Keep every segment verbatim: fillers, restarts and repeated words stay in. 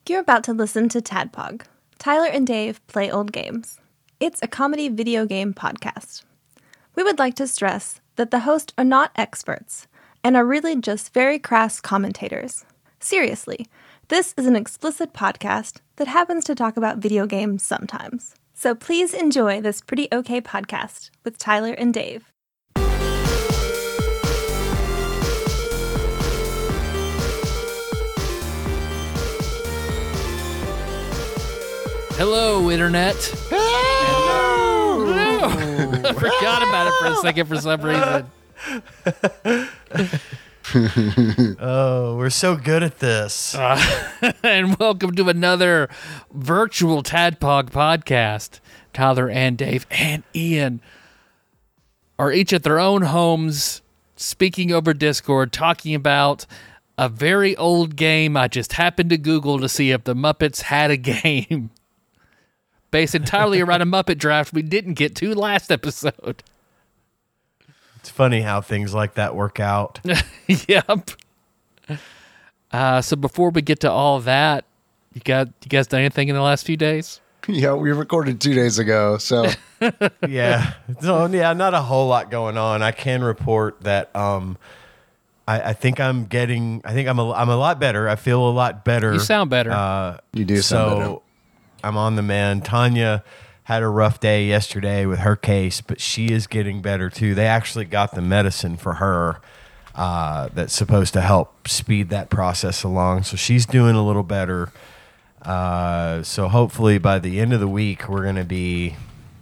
You're about to listen to Tadpog. Tyler and Dave play old games. It's a comedy video game podcast. We would like to stress that the hosts are not experts and are really just very crass commentators. Seriously, this is an explicit podcast that happens to talk about video games sometimes. So please enjoy this pretty okay podcast with Tyler and Dave. Hello, Internet. Hello. Hello. I forgot about it for a second for some reason. Oh, we're so good at this. Uh, and welcome to another virtual Tadpog podcast. Tyler and Dave and Ian are each at their own homes, speaking over Discord, talking about a very old game I just happened to Google to see if the Muppets had a game. Based entirely around a Muppet draft we didn't get to last episode. It's funny how things like that work out. Yep. Uh, so before we get to all that, you got you guys done anything in the last few days? Yeah, we recorded two days ago, so yeah, so yeah, not a whole lot going on. I can report that um, I, I think I'm getting. I think I'm a, I'm a lot better. I feel a lot better. You sound better. Uh, you do sound better. So I'm on the mend. Tanya had a rough day yesterday with her case, but she is getting better too. They actually got the medicine for her uh, that's supposed to help speed that process along. So she's doing a little better. Uh, so hopefully by the end of the week, we're going to be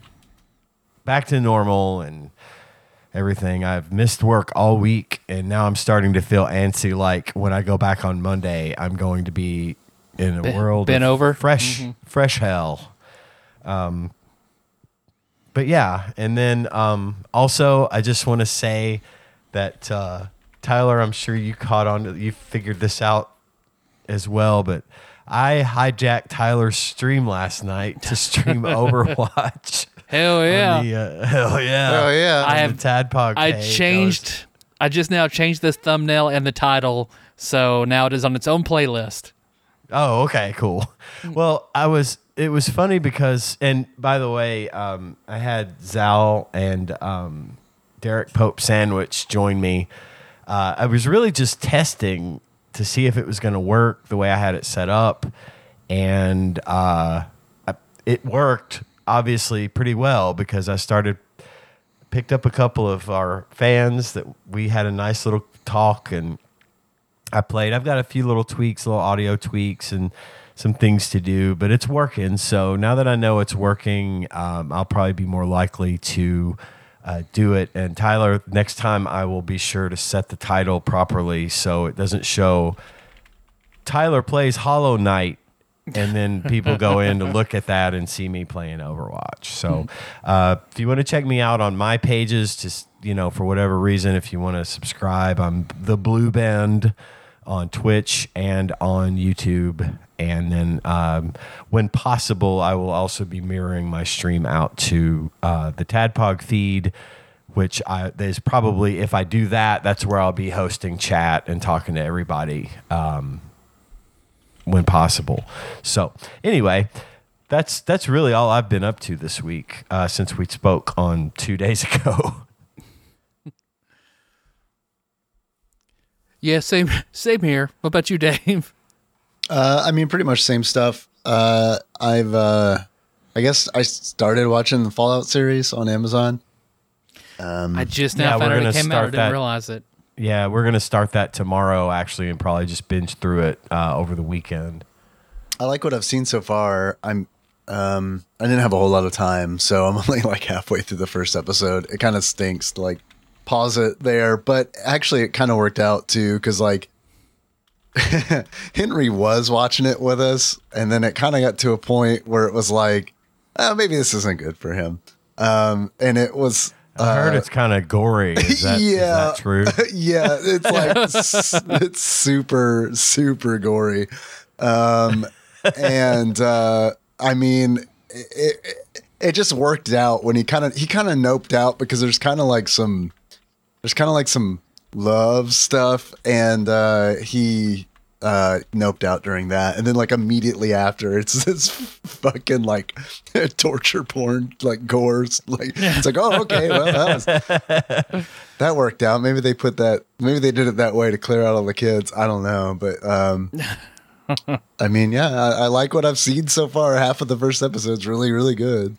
back to normal and everything. I've missed work all week, and now I'm starting to feel antsy. Like when I go back on Monday, I'm going to be in a Been, world been of over fresh, mm-hmm. fresh hell. Um, but yeah, and then um, also I just want to say that uh, Tyler, I'm sure you caught on, you figured this out as well, but I hijacked Tyler's stream last night to stream Overwatch. Hell yeah! The, uh, hell yeah! Hell yeah! On I have the Tadpog I page. changed. I, was, I just now changed this thumbnail and the title, so now it is on its own playlist. Oh, okay, cool. Well, I was. It was funny because, and by the way, um, I had Zal and um, Derek Pope Sandwich join me. Uh, I was really just testing to see if it was going to work the way I had it set up, and uh, I, it worked obviously pretty well because I started picked up a couple of our fans that we had a nice little talk and. I played. I've got a few little tweaks, little audio tweaks, and some things to do, but it's working. So now that I know it's working, um, I'll probably be more likely to uh, do it. And Tyler, next time I will be sure to set the title properly so it doesn't show Tyler plays Hollow Knight, and then people go in to look at that and see me playing Overwatch. So uh, if you want to check me out on my pages, just you know, for whatever reason, if you want to subscribe, I'm the Blue Band on Twitch and on YouTube. And then um, when possible, I will also be mirroring my stream out to uh, the Tadpog feed, which I, there's probably, if I do that, that's where I'll be hosting chat and talking to everybody um, when possible. So anyway, that's that's really all I've been up to this week uh, since we spoke on two days ago. Yeah, same same here. What about you, Dave? Uh, I mean, pretty much same stuff. Uh, I've, uh, I guess I started watching the Fallout series on Amazon. Um, I just now yeah, found we're out it gonna came out. I start didn't that. realize it. Yeah, we're going to start that tomorrow, actually, and probably just binge through it uh, over the weekend. I like what I've seen so far. I'm, um, I didn't have a whole lot of time, so I'm only like halfway through the first episode. It kind of stinks to like pause it there, but actually it kind of worked out too, because like Henry was watching it with us, and then it kind of got to a point where it was like, oh, maybe this isn't good for him. Um, and it was. I heard uh, it's kind of gory. Is that, yeah, is that true? Yeah, it's like s- it's super super gory, um, and uh, I mean, it, it, it just worked out when he kind of he kind of noped out because there's kind of like some there's kind of like some love stuff, and uh, he uh, noped out during that, and then like immediately after, it's this fucking like torture porn, like gores. Like it's like, oh, okay, well that was that worked out. Maybe they put that. Maybe they did it that way to clear out all the kids. I don't know, but um, I mean, yeah, I, I like what I've seen so far. Half of the first episode's really, really good.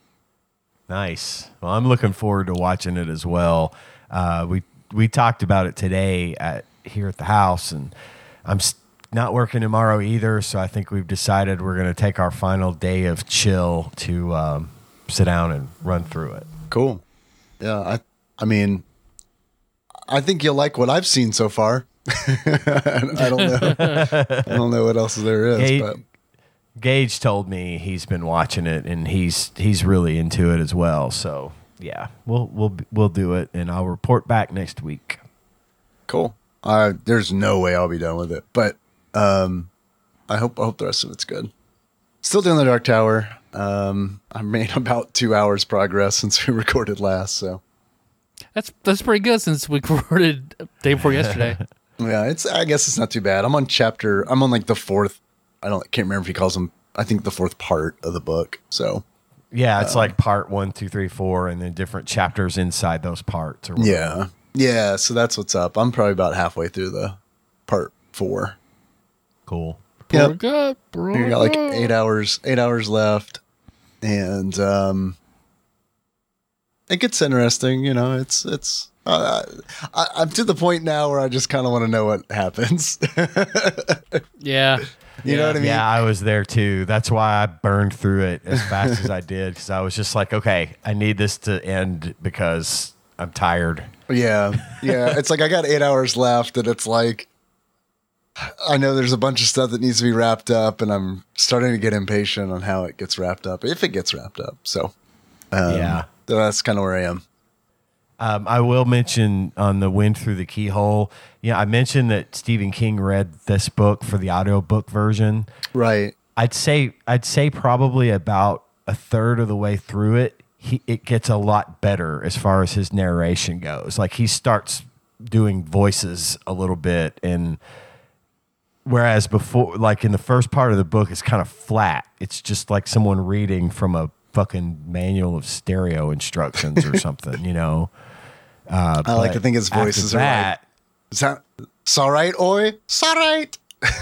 Nice. Well, I'm looking forward to watching it as well. Uh, we we talked about it today at here at the house, and I'm s- not working tomorrow either. So I think we've decided we're going to take our final day of chill to um, sit down and run through it. Cool. Yeah, I I mean, I think you'll like what I've seen so far. I don't know. I don't know what else there is, Gage, but Gage told me he's been watching it and he's he's really into it as well. So yeah, we'll we'll we'll do it, and I'll report back next week. cool. Uh, there's no way I'll be done with it, but um, I hope I hope the rest of it's good. Still doing the Dark Tower. Um, I made about two hours progress since we recorded last, so That's that's pretty good since we recorded day before yesterday. yeah, it's. I guess it's not too bad. I'm on chapter. I'm on like the fourth. I don't. Can't remember if he calls them. I think the fourth part of the book. So Yeah, it's like part one, two, three, four, and then different chapters inside those parts. Or whatever. yeah, yeah. So that's what's up. I'm probably about halfway through the part four. Cool. Yep. Pretty good, pretty You got like good. eight hours, eight hours left, and um, it gets interesting. You know, it's it's. Uh, I, I'm to the point now where I just kind of want to know what happens. Yeah. You know what I mean? Yeah, I was there too. That's why I burned through it as fast as I did, because I was just like, okay, I need this to end because I'm tired. Yeah, yeah. It's like I got eight hours left, and it's like I know there's a bunch of stuff that needs to be wrapped up, and I'm starting to get impatient on how it gets wrapped up, if it gets wrapped up. So, um, Yeah. that's kind of where I am. Um, I will mention on the Wind Through the Keyhole, yeah, I mentioned that Stephen King read this book for the audiobook version. Right. I'd say I'd say probably about a third of the way through it, he it gets a lot better as far as his narration goes. Like he starts doing voices a little bit, and whereas before, like in the first part of the book, it's kind of flat. It's just like someone reading from a fucking manual of stereo instructions or something, you know. Uh, I like but to think his after voices are like, that, "Is that it's all right, oi? It's all right."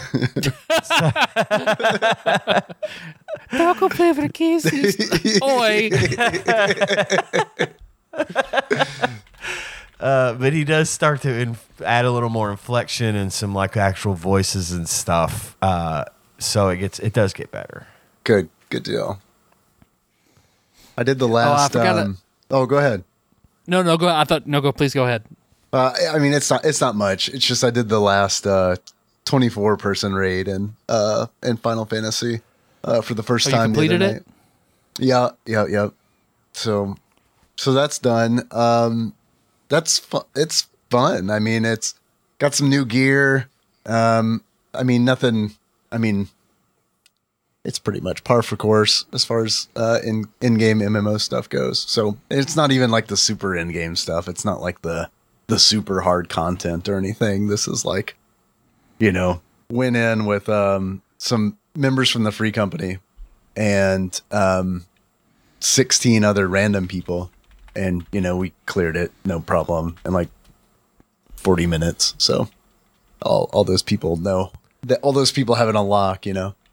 Taco flavor kisses. Oi. Uh, but he does start to inf- add a little more inflection and some like actual voices and stuff. Uh, so it gets it does get better. Good, good deal. I did the last. forgot um, oh, go ahead. No, no, go. I thought no, go. Please go ahead. Uh, I mean, it's not it's not much. It's just I did the last uh, twenty-four person raid in uh, in Final Fantasy uh, for the first Oh, you time. the other completed it? night. Yeah, yeah, yeah. So, so that's done. Um, that's fu- it's fun. I mean, it's got some new gear. Um, I mean, nothing. I mean, it's pretty much par for course as far as uh, in in-game M M O stuff goes. So it's not even like the super in-game stuff. It's not like the the super hard content or anything. This is like, you know, went in with um, some members from the free company and um, sixteen other random people, and you know we cleared it no problem in like forty minutes. So all all those people know that all those people have it on lock. You know.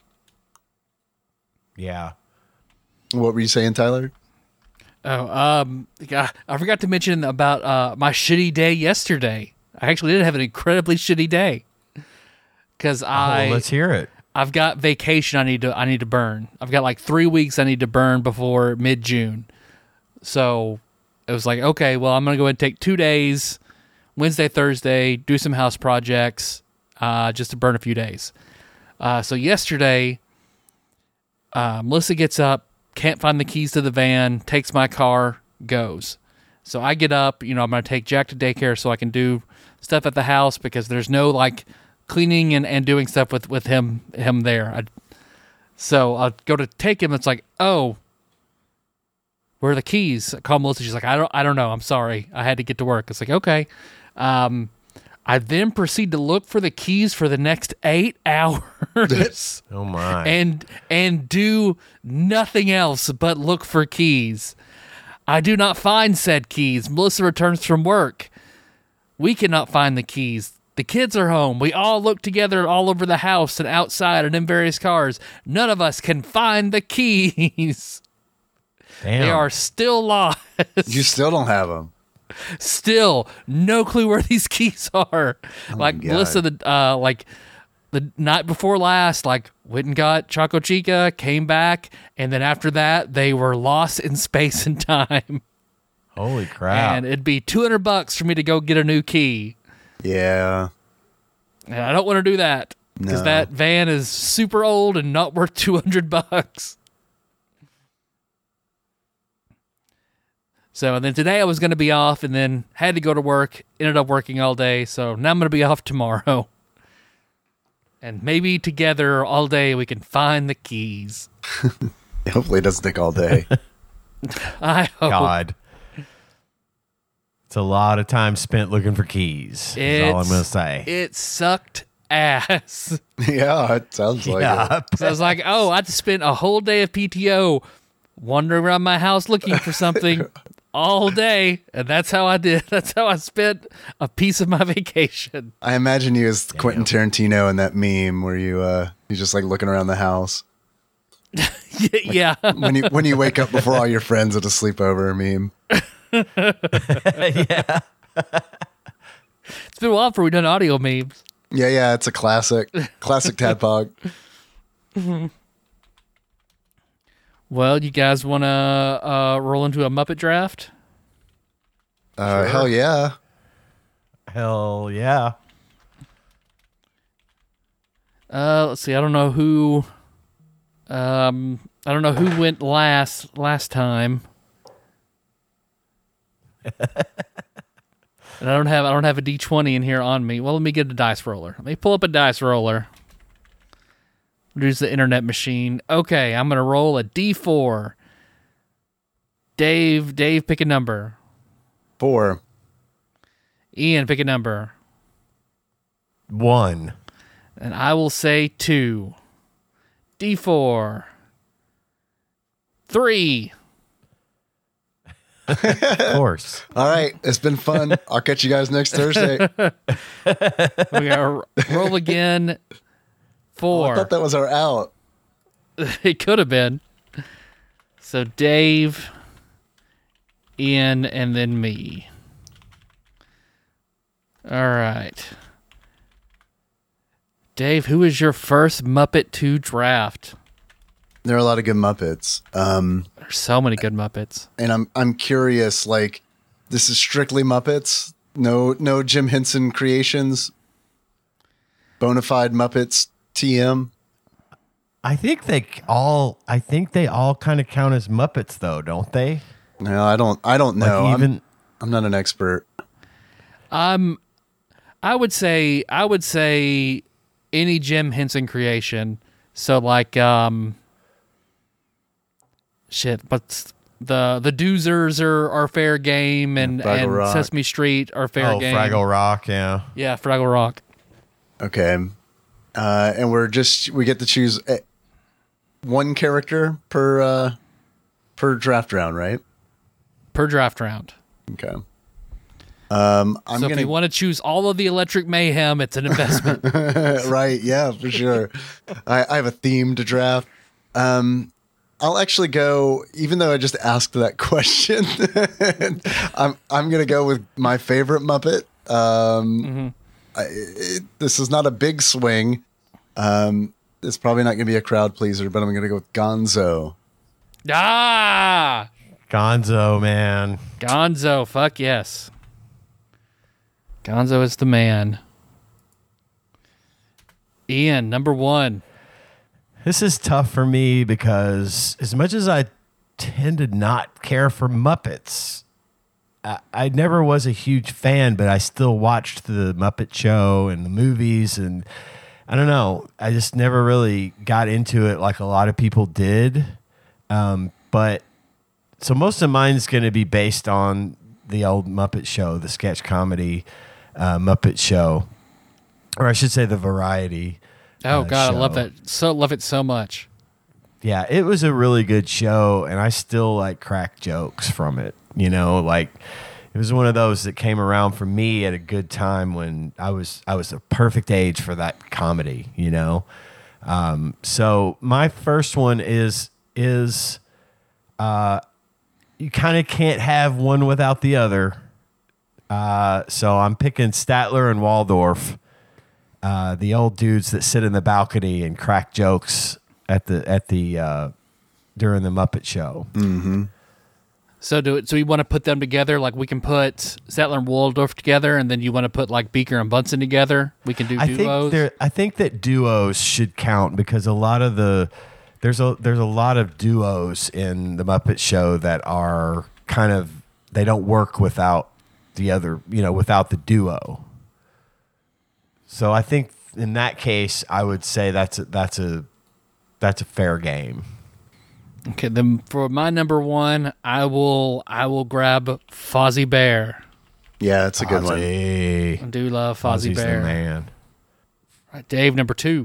Yeah. What were you saying, Tyler? Oh, um, yeah, I forgot to mention about uh, my shitty day yesterday. I actually did have an incredibly shitty day because I Oh, let's hear it. I've got vacation I need to I need to burn. I've got like three weeks I need to burn before mid June. So it was like, okay, well I'm gonna go ahead and take two days, Wednesday, Thursday, do some house projects, uh, just to burn a few days. Uh, so yesterday, uh, Melissa gets up, can't find the keys to the van, takes my car, goes. So I get up, you know, I'm going to take Jack to daycare so I can do stuff at the house because there's no like cleaning and, and doing stuff with, with him him there. I, so I'll go to take him. It's like, oh, where are the keys? I call Melissa. She's like, I don't I don't know. I'm sorry. I had to get to work. It's like, okay. Um, I I then proceed to look for the keys for the next eight hours. Oh my. and and do nothing else but look for keys. I do not find said keys. Melissa returns from work. We cannot find the keys. The kids are home. We all look together all over the house and outside and in various cars. None of us can find the keys. Damn. They are still lost. You still don't have them. Still no clue where these keys are. Oh like my God. Melissa, the uh, like the night before last, like went and got Choco Chica, came back, and then after that they were lost in space and time. Holy crap. And it'd be two hundred bucks for me to go get a new key. Yeah. And I don't want to do that because No. that van is super old and not worth two hundred bucks. So, and then today I was going to be off and then had to go to work, ended up working all day. So now I'm going to be off tomorrow. And maybe together all day we can find the keys. Hopefully it doesn't take all day. I hope. God. It's a lot of time spent looking for keys. Is all I'm It's- going to say. It sucked ass. Yeah, it sounds like it. yeah. So I was like, oh, I had to spend a whole day of P T O wandering around my house looking for something all day. And that's how I did. That's how I spent a piece of my vacation. I imagine you as Quentin Tarantino in that meme where you uh you just like looking around the house. Yeah. When you when you wake up before all your friends at a sleepover meme. yeah. It's been a while before we've done audio memes. Yeah, yeah, it's a classic. Classic Tadpog. Well, you guys want to uh, roll into a Muppet draft? Uh hell yeah. Hell yeah. Uh, let's see. I don't know who. Um, I don't know who went last last time. And I don't have I don't have a D twenty in here on me. Well, let me get a dice roller. Let me pull up a dice roller. Use the internet machine. Okay, I'm gonna roll a D four. Dave, Dave, pick a number. Four. Ian, pick a number. One. And I will say two. D four. Three. Of course. All right, it's been fun. I'll catch you guys next Thursday. We got roll again. Oh, Four. I thought that was our out. It could have been. So Dave, Ian, and then me. All right. Dave, who is your first Muppet to draft? There are a lot of good Muppets. Um There's so many good Muppets. and I'm I'm curious, like, this is strictly Muppets? No no Jim Henson creations? Bonafide Muppets T M? I think they all I think they all kind of count as Muppets though, don't they? No, I don't I don't Like know. I'm- even I'm not an expert. Um, I would say I would say any Jim Henson creation. So like um, shit, but the the Doozers are, are fair game, and, Yeah, Fraggle and Rock. Sesame Street are fair oh, game. Fraggle Rock, yeah. Yeah, Fraggle Rock. Okay. Uh, and we're just we get to choose uh, one character per uh, per draft round, right? Per draft round. Okay. Um, I'm so gonna if you want to choose all of the Electric Mayhem, it's an investment. right, yeah, for sure. I, I have a theme to draft. Um, I'll actually go, even though I just asked that question. I'm I'm gonna go with my favorite Muppet. Um, Mm-hmm. I, it, this is not a big swing. Um, it's probably not gonna be a crowd pleaser, but I'm gonna go with Gonzo. Ah, Gonzo, man. Gonzo. Fuck yes. Gonzo is the man. Ian, number one. This is tough for me because as much as I tend to not care for Muppets, I, I never was a huge fan, but I still watched the Muppet Show and the movies, and I don't know. I just never really got into it like a lot of people did. Um, but so most of mine's going to be based on the old Muppet Show, the sketch comedy. uh, Muppet Show, or I should say the Variety. Oh uh, God, I love show. that. So love it so much. Yeah, it was a really good show, and I still like crack jokes from it. You know, like it was one of those that came around for me at a good time when I was I was the perfect age for that comedy. You know, um, so my first one is is uh, you kind of can't have one without the other. Uh, so I'm picking Statler and Waldorf, uh, the old dudes that sit in the balcony and crack jokes at the at the uh, during the Muppet Show. Mm-hmm. So do it. So we want to put them together. Like we can put Statler and Waldorf together, and then you want to put like Beaker and Bunsen together. We can do I duos. think there. I think that duos should count because a lot of the there's a there's a lot of duos in the Muppet Show that are kind of they don't work without the other you know without the duo. So I think in that case, I would say that's a, that's a that's a fair game. Okay, then for my number one, I will I will grab Fozzie Bear. Yeah, it's a good one. Ozzy. I do love Fozzie Ozzy's the Bear. man. Right, Dave, number two.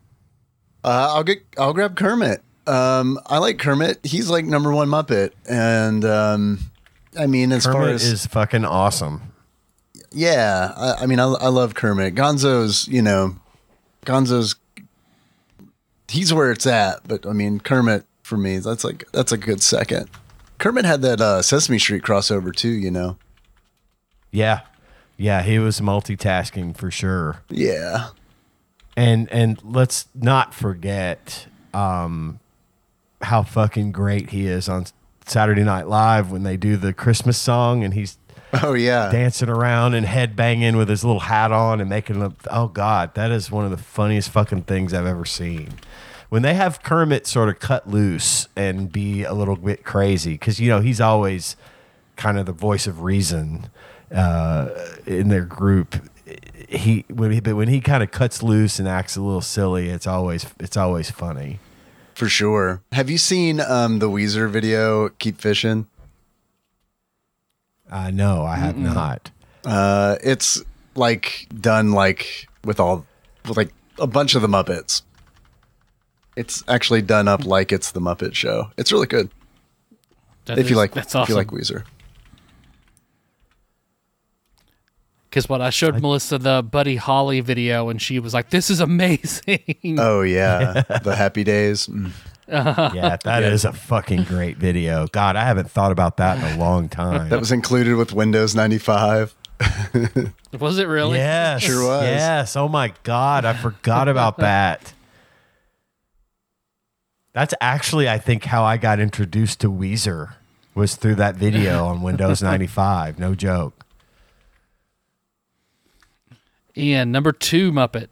Uh, I'll get. I'll grab Kermit. Um, I like Kermit. He's like number one Muppet, and um, I mean, as Kermit far as is fucking awesome. yeah, I, I mean, I, I love Kermit. Gonzo's, you know, Gonzo's. He's where it's at, but I mean, Kermit for me, that's like that's a good second. Kermit had that uh, Sesame Street crossover too, you know. Yeah, yeah, he was multitasking for sure. Yeah. And and let's not forget um, how fucking great he is on Saturday Night Live when they do the Christmas song and he's Oh yeah. dancing around and head banging with his little hat on and making a, oh God, that is one of the funniest fucking things I've ever seen. When they have Kermit sort of cut loose and be a little bit crazy, because you know he's always kind of the voice of reason uh, in their group. He when he but when he kind of cuts loose and acts a little silly, it's always it's always funny. For sure. Have you seen um, the Weezer video "Keep Fishing"? Uh, no, I have Mm-mm. not. Uh, it's like done like with all with like a bunch of the Muppets. It's actually done up like it's the Muppet Show. It's really good. That if you is- like, that's if you awesome. like Weezer. Because what I showed Melissa the Buddy Holly video, and she was like, "This is amazing." Oh yeah, the Happy Days. Mm. Yeah, that is a fucking great video. God, I haven't thought about that in a long time. That was included with Windows ninety-five. Was it really? Yes, Sure was. Yes. Oh my God, I forgot about that. That's actually, I think, how I got introduced to Weezer was through that video on Windows ninety-five. No joke. Ian, number two Muppet.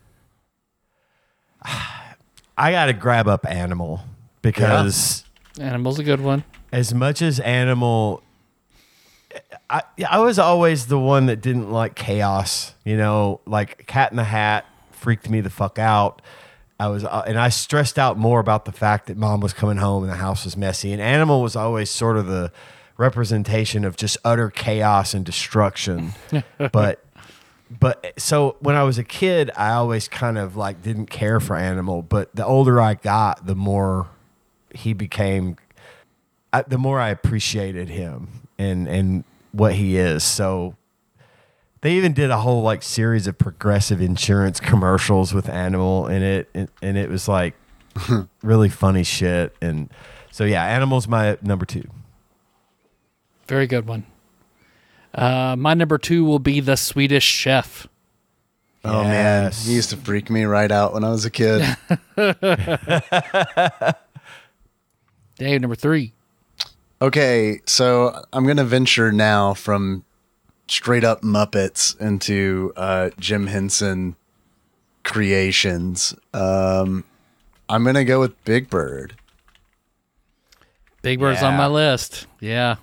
I got to grab up Animal because Animal's a good one. as much as Animal, I I was always the one that didn't like chaos. You know, like Cat in the Hat freaked me the fuck out. I was, uh, and I stressed out more about the fact that Mom was coming home and the house was messy. And Animal was always sort of the representation of just utter chaos and destruction. but, but so when I was a kid, I always kind of like didn't care for Animal. But the older I got, the more he became, I, the more I appreciated him and and what he is. So. They even did a whole like series of Progressive insurance commercials with Animal in it, and, and it was like really funny shit. And so yeah, Animal's my number two. Very good one. Uh, my number two will be The Swedish Chef. Oh man, Yes. he used to freak me right out when I was a kid. Dave, number three. Okay, so I'm gonna venture now from straight up Muppets into uh, Jim Henson creations. Um, I'm gonna go with Big Bird. Big Bird's on Yeah. my list. Yeah.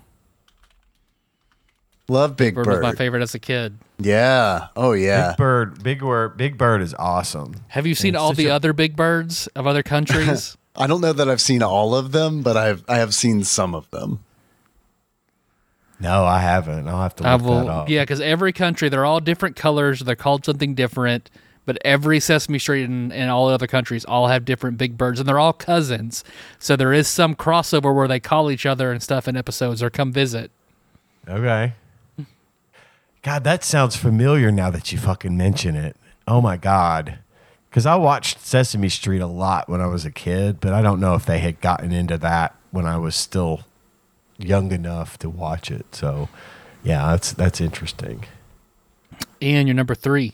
Love Big Bird Bird. was my favorite as a kid. Yeah. Oh yeah. Big Bird, Big Bird, Big Bird is awesome. Have you seen It's all such the a- other Big Birds of other countries? I don't know that I've seen all of them, but I've I have seen some of them. No, I haven't. I'll have to I look will, that up. yeah, because every country, they're all different colors. They're called something different, but every Sesame Street and, and all the other countries all have different big birds, and they're all cousins. So there is some crossover where they call each other and stuff in episodes or come visit. Okay. God, that sounds familiar now that you fucking mention it. Oh my God. Because I watched Sesame Street a lot when I was a kid, but I don't know if they had gotten into that when I was still young enough to watch it. So, yeah, that's that's interesting. Ian, you're number three.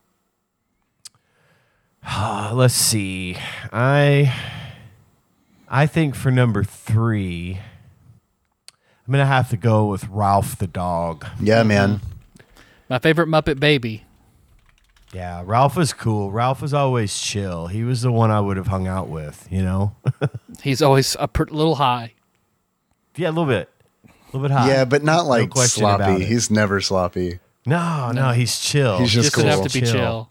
Uh, let's see. I I think for number three, I'm gonna have to go with Ralph the dog. Yeah, man. My favorite Muppet Baby. Yeah, Ralph was cool. Ralph was always chill. He was the one I would have hung out with, you know? He's always a per- little high. Yeah, a little bit. A little bit high. Yeah, but not like question about sloppy. it. He's never sloppy. No, no, he's chill. He's just Just would cool. have to be chill.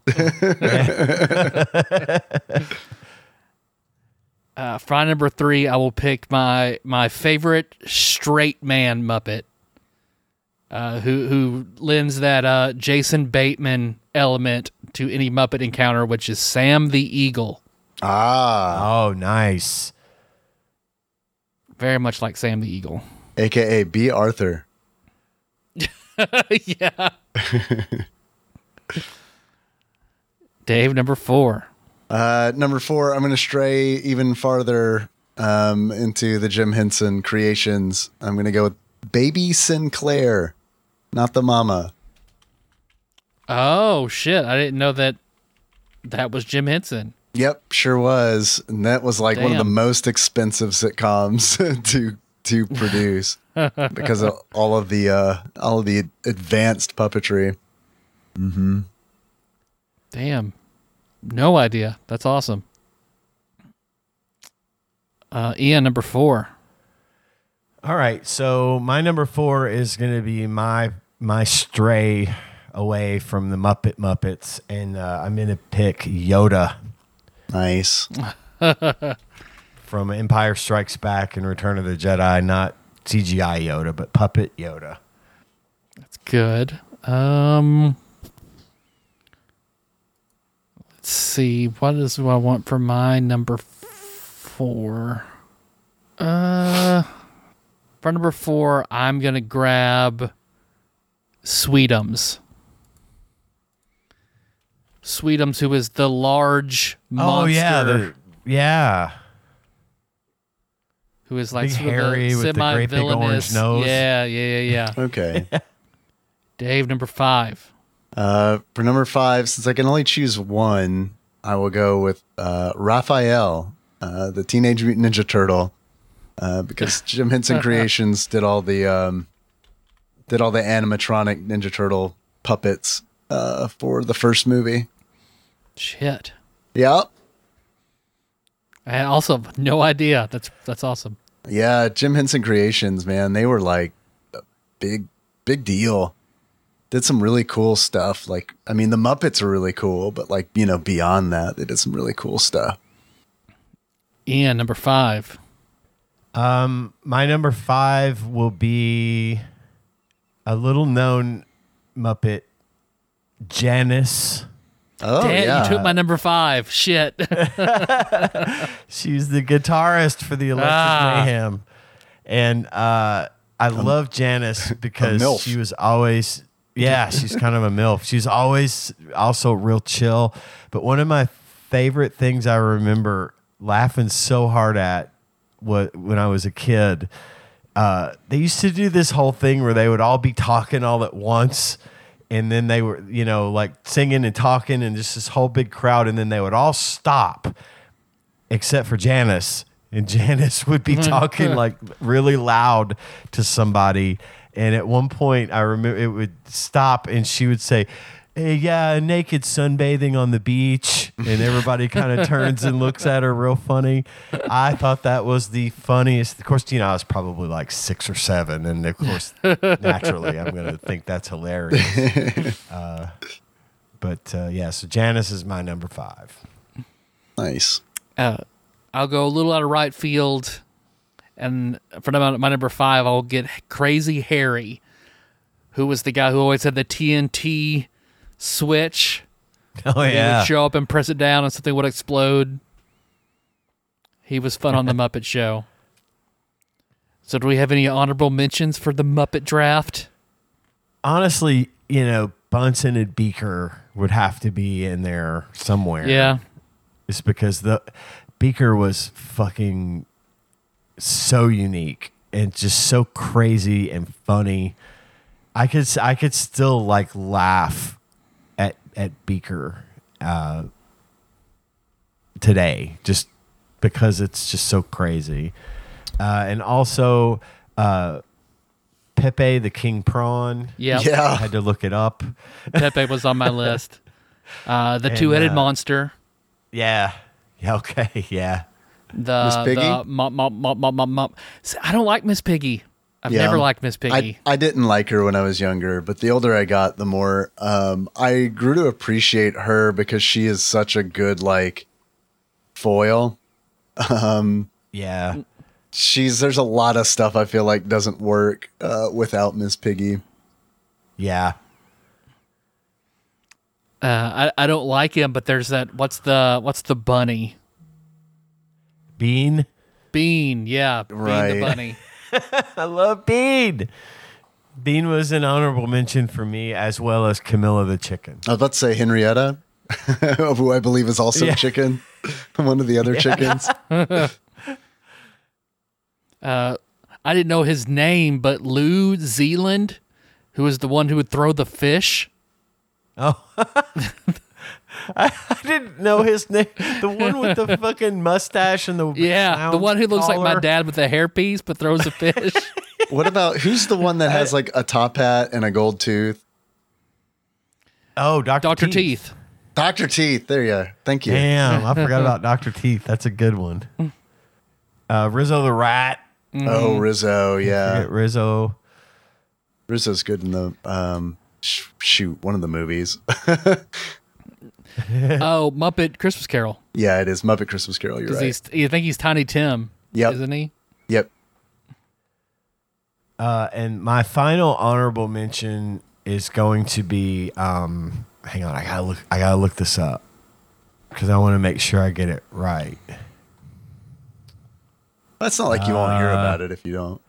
uh, for my number three, I will pick my my favorite straight man Muppet, uh, who who lends that uh, Jason Bateman element to any Muppet encounter, which is Sam the Eagle. Ah, Oh, nice. Very much like Sam the Eagle. A K A B. Arthur. Yeah. Dave, number four. Uh, number four, I'm going to stray even farther um, into the Jim Henson creations. I'm going to go with Baby Sinclair, not the mama. Oh shit! I didn't know that that was Jim Henson. Yep, sure was. And that was like one of the Damn. most expensive sitcoms to to produce because of all of the uh, all of the advanced puppetry. Mm-hmm. Damn. No idea. That's awesome. Uh, Ian, number four. All right, so my number four is going to be my my stray away from the Muppet Muppets, and uh, I'm going to pick Yoda Nice. from Empire Strikes Back and Return of the Jedi. Not C G I Yoda, but puppet Yoda. That's good. Um, let's see. What is what I want for my number four? Uh, for number four, I'm going to grab Sweetums. Sweetums, who is the large monster. Oh yeah, the, yeah. Who is like Big sort of hairy a with the great big orange semi-villainous. nose. Yeah, yeah, yeah, yeah. Okay. Dave, number five. Uh, for number five, since I can only choose one, I will go with uh, Raphael, uh, the Teenage Mutant Ninja Turtle, uh, because Jim Henson Creations did all the um, did all the animatronic Ninja Turtle puppets uh, for the first movie. Shit. Yep. I had also have no idea. That's that's awesome. Yeah, Jim Henson Creations, man, they were like a big, big deal. Did some really cool stuff. Like, I mean, the Muppets are really cool, but like, you know, beyond that, they did some really cool stuff. Ian, number five. Um, my number five will be a little known Muppet, Janice. Oh, Damn, yeah. you took my number five. Shit. She's the guitarist for the Electric Ah. Mayhem. And uh, I love Janice because MILF. she was always, yeah, she's kind of a MILF. She's always also real chill. But one of my favorite things I remember laughing so hard at wa- when I was a kid, uh, they used to do this whole thing where they would all be talking all at once. And then they were, you know, like singing and talking and just this whole big crowd. And then they would all stop except for Janice. And Janice would be talking like really loud to somebody. And at one point, I remember it would stop and she would say, "Hey, yeah, naked sunbathing on the beach." And everybody kind of turns and looks at her real funny. I thought that was the funniest. Of course, you know, I was probably like six or seven. And of course, naturally, I'm going to think that's hilarious. Uh, but uh, yeah, so Janice is my number five. Nice. Uh, I'll go a little out of right field And for my, my number five, I'll get Crazy Harry, who was the guy who always had the T N T switch. Oh He yeah. would show up and press it down and something would explode. He was fun on the Muppet Show. So do we have any honorable mentions for the Muppet Draft? Honestly, you know, Bunsen and Beaker would have to be in there somewhere. Yeah. It's because the Beaker was fucking so unique and just so crazy and funny. I could I could still like laugh at at Beaker uh, today just because it's just so crazy. Uh, and also uh, Pepe the King Prawn. Yep. I Yeah. had to look it up. Pepe was on my list. Uh, the And, two-headed uh, monster. Yeah. Yeah. Okay. Yeah. The Miss Piggy? the mop, mop, mop, mop, mop, mop. See, I don't like Miss Piggy. I've Yeah. never liked Miss Piggy. I, I didn't like her when I was younger, but the older I got, the more um, I grew to appreciate her because she is such a good like foil. Yeah. She's there's a lot of stuff I feel like doesn't work uh, without Miss Piggy. Yeah. Uh, I I don't like him, but there's that. What's the what's the bunny? Bean. Bean. Yeah, Bean Right. the bunny. I love Bean. Bean was an honorable mention for me, as well as Camilla the chicken. I was about to say Henrietta, who I believe is also Yeah. chicken, one of the other chickens. Uh, I didn't know his name, but Lou Zealand, who was the one who would throw the fish. Oh, I, I didn't know his name. The one with the fucking mustache and the Yeah, the clown one who looks like my collar. dad with a hairpiece but throws a fish. What about who's the one that has like a top hat and a gold tooth? Oh, Doctor Doctor Teeth. Teeth. Doctor Teeth. There you go. Thank you. Damn, I forgot about Doctor Teeth. That's a good one. Uh, Rizzo the Rat. Oh, Rizzo. Yeah. Forget Rizzo. Rizzo's good in the um sh- shoot one of the movies. Oh, Muppet Christmas Carol. Yeah, it is Muppet Christmas Carol. You're Because right. he's, you think he's Tiny Tim, Yep. isn't he? Yep. Uh, and my final honorable mention is going to be. Um, hang on, I gotta look. I gotta look this up because I want to make sure I get it right. It's not like you won't hear Uh, about it if you don't.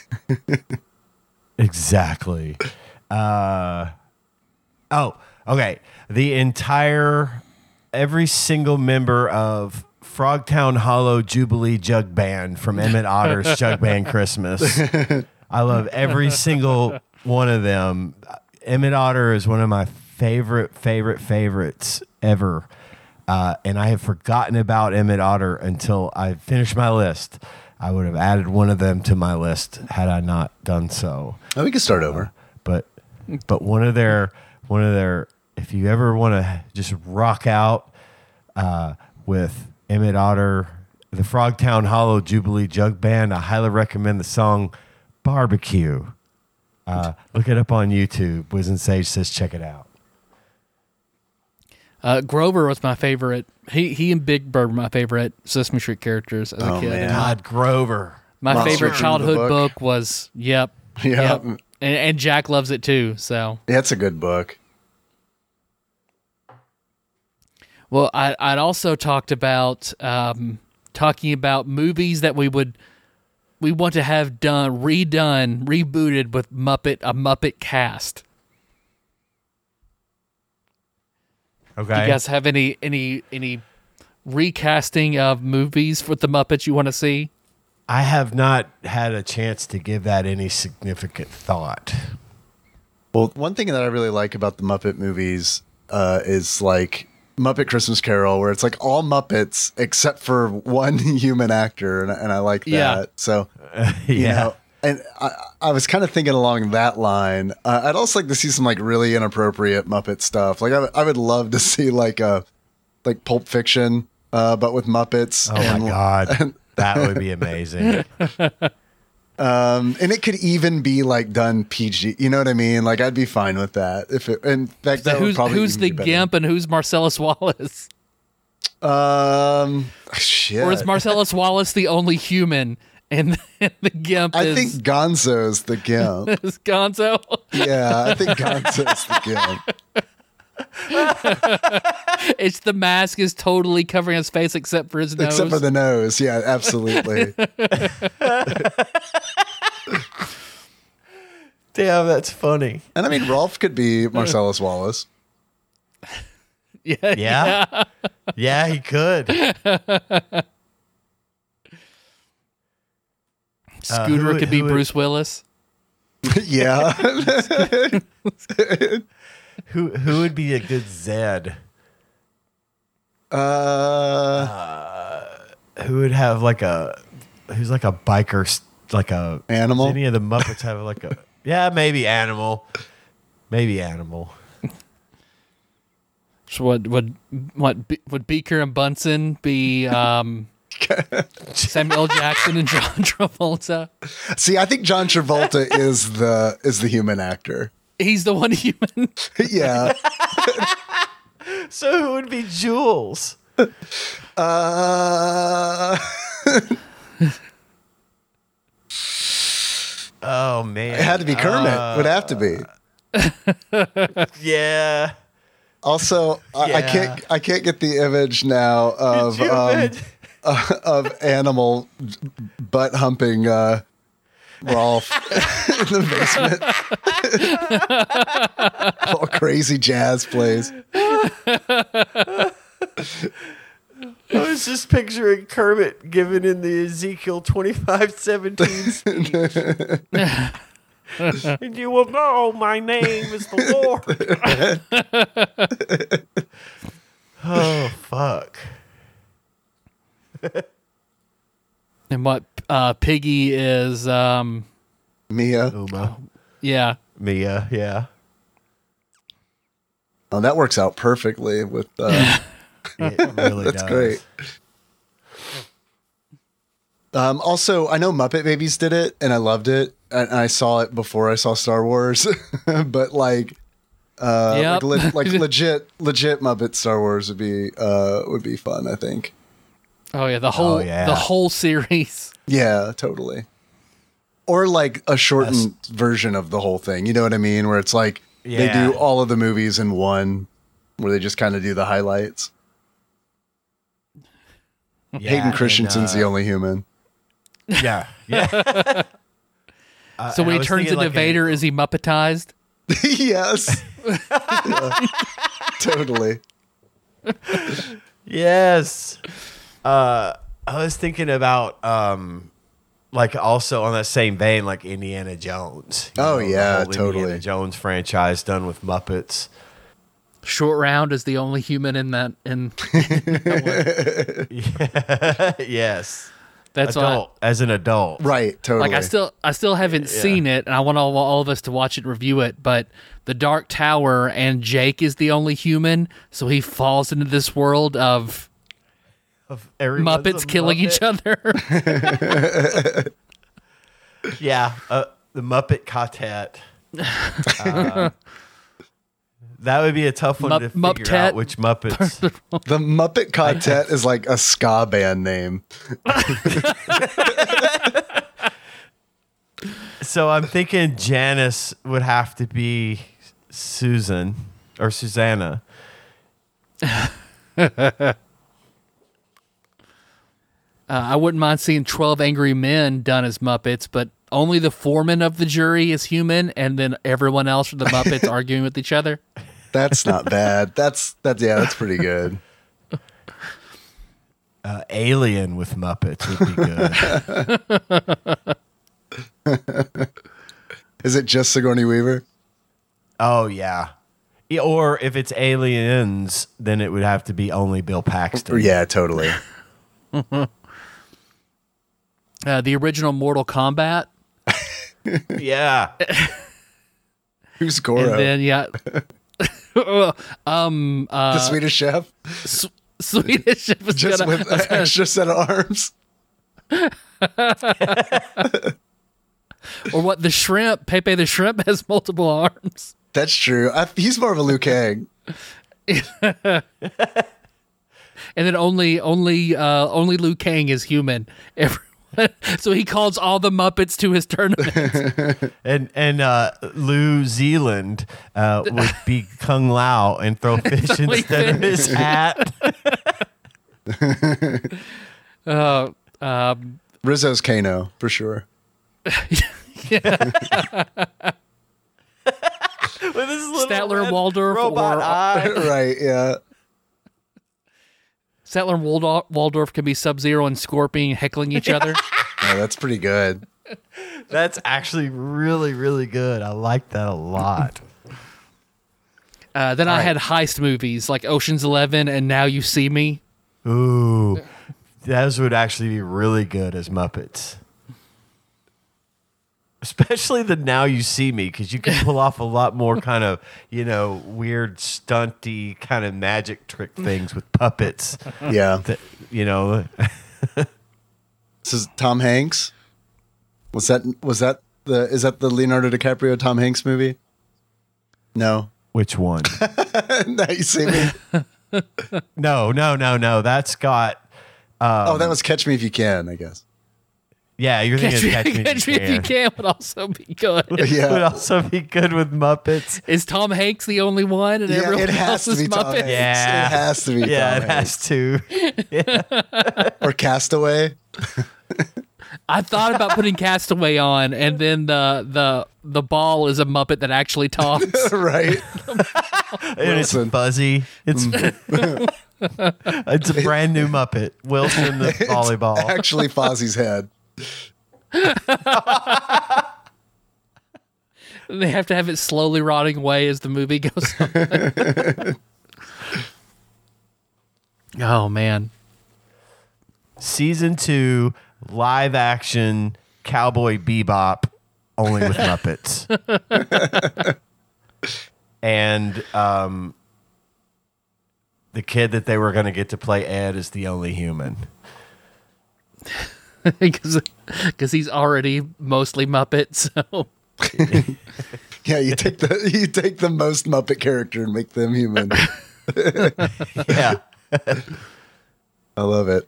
Exactly. Uh, oh, okay. The entire, every single member of Frogtown Hollow Jubilee Jug Band from Emmett Otter's Jug Band Christmas. I love every single one of them. Emmett Otter is one of my favorite, favorite, favorites ever. Uh, and I have forgotten about Emmett Otter until I finished my list. I would have added one of them to my list had I not done so. Oh, we can start over. But but one of their one of their if you ever want to just rock out uh, with Emmett Otter, the Frogtown Hollow Jubilee Jug Band, I highly recommend the song Barbecue. Uh, look it up on YouTube. Wiz and Sage says check it out. Uh, Grover was my favorite. He he and Big Bird were my favorite Sesame Street characters as a Oh, kid. man. And my, God, Grover. my Monster favorite Truth, childhood the book. book. was Yep. Yeah. Yep. And, and Jack loves it too. So Yeah, it's a good book. well, I I'd also talked about um, talking about movies that we would we want to have done redone rebooted with Muppet a Muppet cast. Okay. Do you guys have any any any recasting of movies with the Muppets you want to see? I have not had a chance to give that any significant thought. Well, one thing that I really like about the Muppet movies uh, is like Muppet Christmas Carol, where it's like all Muppets except for one human actor, and, and I like that. Yeah. So, yeah. you know, and I, I was kind of thinking along that line. Uh, I'd also like to see some like really inappropriate Muppet stuff. Like I, would- I would love to see like a like Pulp Fiction, uh, but with Muppets. Oh and, my God. That would be amazing. Um, and it could even be like done P G. You know what I mean? Like I'd be fine with that. If it, in fact, that would who's probably who's even the be better. Gimp and who's Marcellus Wallace? Um, shit. Or is Marcellus Wallace the only human and the Gimp I is, think Gonzo's the Gimp. is Gonzo. Yeah, I think Gonzo's the Gimp. It's the mask is totally covering his face except for his nose. Except for the nose. Yeah, absolutely. Damn, that's funny. And I mean, Rolf could be Marcellus Wallace. yeah, Yeah. Yeah, he could. Scooter who- could be who would- Bruce Willis. Yeah. Who who would be a good Zed? Uh, Who would have like a who's like a biker s- like a Animal? does any of the Muppets have like a yeah, maybe Animal. Maybe Animal. So what would what Be- would Beaker and Bunsen be? Um, Samuel L. Jackson and John Travolta. see, I think John Travolta is the is the human actor. He's the one human. Yeah. So who would be Jules? Uh, Oh man. it had to be Kermit. Uh, Would have to be. Yeah. Also, I, I Yeah. can't I can't get the image now of Could you um, imagine? uh, of animal butt humping uh, Rolf in the basement. All crazy jazz plays. I was just picturing Kermit giving in the Ezekiel twenty-five seventeen speech. And you will know my name is the Lord. Oh, fuck. And what uh, Piggy is? Um, Mia. Uma. yeah, Mia, yeah. Oh, that works out perfectly with. Uh, It really That's does. great. Um, also, I know Muppet Babies did it, and I loved it, and I saw it before I saw Star Wars. But like, uh, Yep. like, le- like legit, legit Muppet Star Wars would be uh, would be fun. I think. oh yeah, the whole yeah. the whole series. Yeah, totally. Or like a shortened version of the whole thing. You know what I mean? Where it's like they Yeah. do all of the movies in one, where they just kind of do the highlights. Yeah, Hayden and, Christensen's uh, the only human. Yeah, yeah. Uh, So when and I he was turns thinking into like a- Vader, is he Muppetized? Yes. Yeah, totally. Yes. Uh, I was thinking about um, like also on that same vein, like Indiana Jones. You Oh, the yeah, whole totally. Indiana Jones franchise done with Muppets. Short Round is the only human in that. In Yes. that's why. Adult as an adult. Right, totally. Like I still, I still haven't seen it, and I want all, all of us to watch it and review it. But the Dark Tower and Jake is the only human, so he falls into this world of Of everyone's Muppets a killing each Muppet. other. Yeah, uh, the Muppet Quartet. Uh, that would be a tough one Mup- to figure Muppet. out which Muppets. the Muppet Quartet is like a ska band name. So I'm thinking Janice would have to be Susan or Susanna. Uh, I wouldn't mind seeing twelve Angry Men done as Muppets, but only the foreman of the jury is human, and then everyone else are the Muppets arguing with each other. That's not bad. That's that's yeah, that's pretty good. Uh, Alien with Muppets would be good. Is it just Sigourney Weaver? Oh yeah. Yeah, or if it's Aliens, then it would have to be only Bill Paxton. Yeah, totally. Uh, the original Mortal Kombat, Yeah. Who's Goro? and then yeah, um, uh, the Swedish Chef? S- Swedish Chef is Just gonna, with an extra set of arms? or what? The shrimp, Pepe the Shrimp has multiple arms. That's true. I, he's more of a Liu Kang. And then only only uh, only Liu Kang is human. Everyone So he calls all the Muppets to his tournament. And and uh, New Zealand uh, would be Kung Lao and throw fish instead of his hat. uh, um, Rizzo's Kano, for sure. With his little Statler red Waldorf robot or- eye. Right, yeah. Sattler and Waldorf, Waldorf can be Sub-Zero and Scorpion heckling each other. Oh, that's pretty good. That's actually really, really good. I like that a lot. Uh, then I had heist movies like Ocean's Eleven and Now You See Me. Ooh, those would actually be really good as Muppets. Especially the Now You See Me, because you can pull off a lot more kind of, you know, weird, stunty kind of magic trick things with puppets. Yeah. That, you know, This is Tom Hanks. Was that was that the is that the Leonardo DiCaprio Tom Hanks movie? No. which one? Now You See Me. No, no, no, no. That's got. Um, Oh, that was Catch Me If You Can, I guess. Yeah, you're Catch, thinking me, of Catch Me, Catch Me If You Can would also be good. Yeah. Would also be good with Muppets. Is Tom Hanks the only one and Yeah, everyone it has else to is be Tom Muppets? Hanks. Yeah. It has to be Yeah, Tom it has Hanks. to. Or Castaway. I thought about putting Castaway on, and then the the the ball is a Muppet that actually talks. Right. And it's Wilson. fuzzy. It's it's a brand new Muppet. Wilson the volleyball. Actually Fozzie's head. They have to have it slowly rotting away as the movie goes on. Oh man. Season two, live action Cowboy Bebop, only with Muppets. And um, the kid that they were going to get to play Ed is the only human. Because he's already mostly Muppet, so Yeah, you take the you take the most Muppet character and make them human. Yeah. I love it.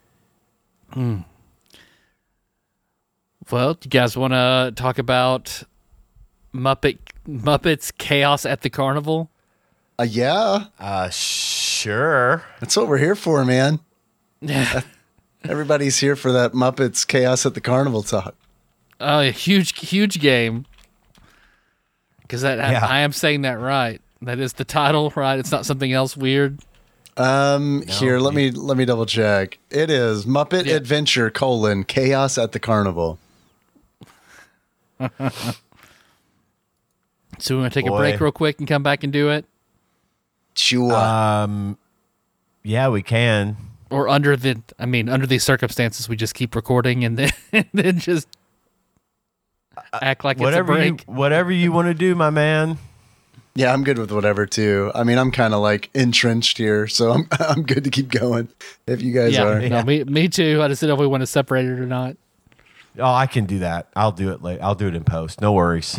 well, do you guys want to talk about Muppet Muppets Chaos at the Carnival? Uh, yeah, Uh, sure. that's what we're here for, man. Everybody's here for that Muppets Chaos at the Carnival talk. Oh, a huge, huge game. Because that Yeah. I, I am saying that right. That is the title, right? It's not something else weird. Um, here, let me let me double check. It is Muppet Yeah. Adventure colon Chaos at the Carnival. So we want to take Boy. a break real quick and come back and do it, Sure. Um, yeah, we can. or under the, I mean, under these circumstances, we just keep recording and then and then just act like Whatever it's a you, break. whatever you want to do, my man. Yeah, I'm good with whatever too. I mean, I'm kind of like entrenched here, so I'm I'm good to keep going if you guys Yeah, are. no, me, me too. I just didn't know if we want to separate it or not. Oh, I can do that. I'll do it late. I'll do it in post. No worries.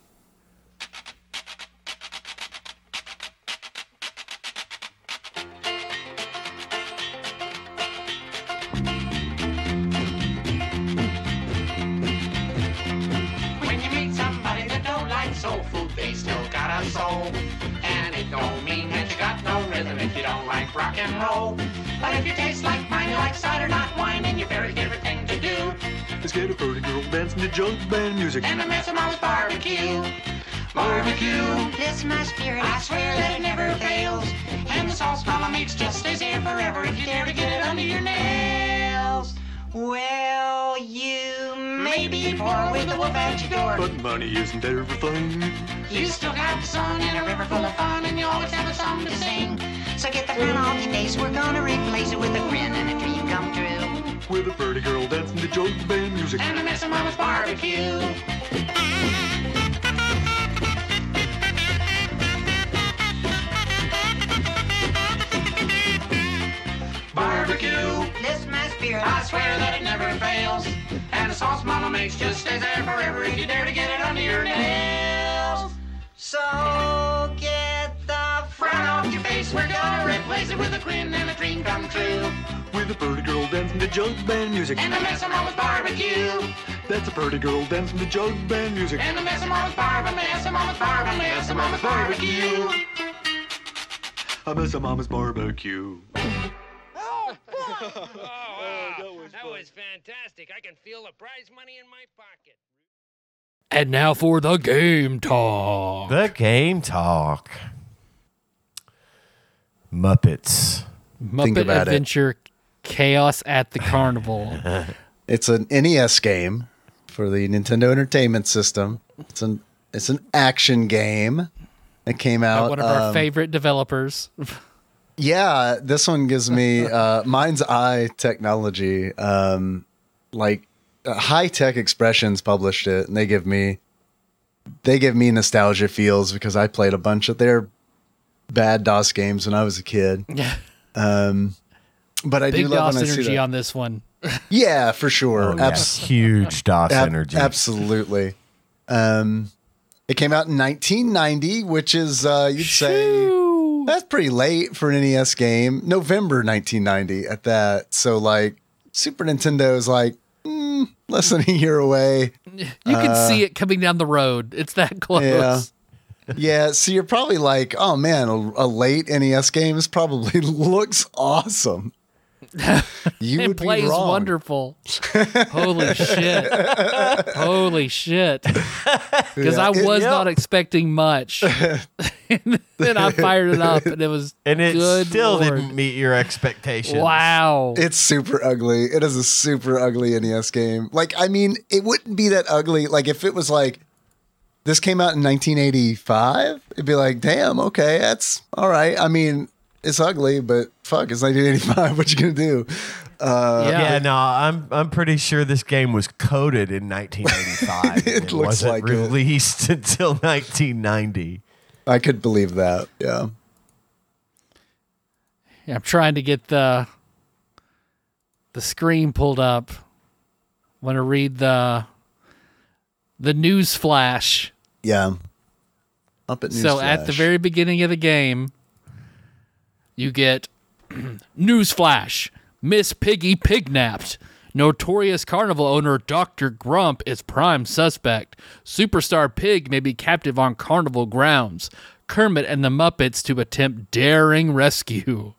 When you meet somebody that don't like soul food, they still got a soul. And it don't mean that you got no rhythm if you don't like rock and roll. But if you taste like mine, you like cider, not wine, and your very favorite thing to do Let's get a pretty girl dancing to jug band music. and to mess them all with barbecue. Barbecue, Bless my spirit. I swear that it never fails. And the sauce mama makes just stays here forever if you dare to get it under your nails. Well, you Maybe poor with the wolf at your door. But money isn't everything. You still got the sun and a river full of fun, and you always have a song to sing. So get the frown off your face. We're gonna replace it with a grin and a dream come true. With a pretty girl dancing to jug band music. And to mess them up with barbecue. Barbecue, Bless my spirit. I swear that it never fails. And the sauce mama makes just stays there forever if you dare to get it under your nails. So get the Frown off your face face. We're gonna replace it with a grin and a dream come true. With a pretty girl dancing to jug band music. And a mess of mama's barbecue. That's a pretty girl dancing to jug band music. And a mess of mama's barbecue. Mess of mama's barbecue. Mess of mama's barbecue. I miss a mama's barbecue. Oh, wow. That was fantastic. I can feel the prize money in my pocket. And now for the game talk. The game talk. Muppets. Muppet about it. Adventure Chaos at the Carnival. It's an N E S game for the Nintendo Entertainment System. It's an it's an action game. It came out. One of our um, favorite developers. Yeah, this one gives me uh, Mind's Eye Technology. Um, like uh, High Tech Expressions published it, and they give me they give me nostalgia feels because I played a bunch of their bad DOS games when I was a kid. Yeah. Um, but I Big do love DOS when I see energy that. on this one. Yeah, for sure. Oh, yeah. Abs- Huge DOS ab- energy. Absolutely. Um, it came out in nineteen ninety, which is uh, you'd say. Shoo. That's pretty late for an N E S game. November nineteen ninety at that. So like Super Nintendo is like mm, less than a year away. You can see it coming down the road. It's that close. Yeah. Yeah. So you're probably like, oh man, a, a late N E S game is probably looks awesome. You It would plays be wrong. wonderful. Holy shit. Holy shit. Because Yeah, I it- was yep. not expecting much. And then I fired it up and it was and it good still Lord. didn't meet your expectations. Wow. It's super ugly. It is a super ugly N E S game. Like, I mean, it wouldn't be that ugly. Like, if it was like, this came out in nineteen eighty-five, it'd be like, damn, okay, that's all right. I mean, it's ugly, but fuck, it's nineteen eighty-five. What you gonna do? Uh, yeah. Yeah, no, I'm I'm pretty sure this game was coded in nineteen eighty-five. It and it looks wasn't like it. released until nineteen ninety. I could believe that. Yeah. Yeah, I'm trying to get the the screen pulled up. Want to read the the news flash. Yeah. Up at So at the very beginning of the game, you get news flash. Miss Piggy pignapped. Notorious carnival owner Doctor Grump is prime suspect. Superstar Pig may be captive on carnival grounds. Kermit and the Muppets to attempt daring rescue.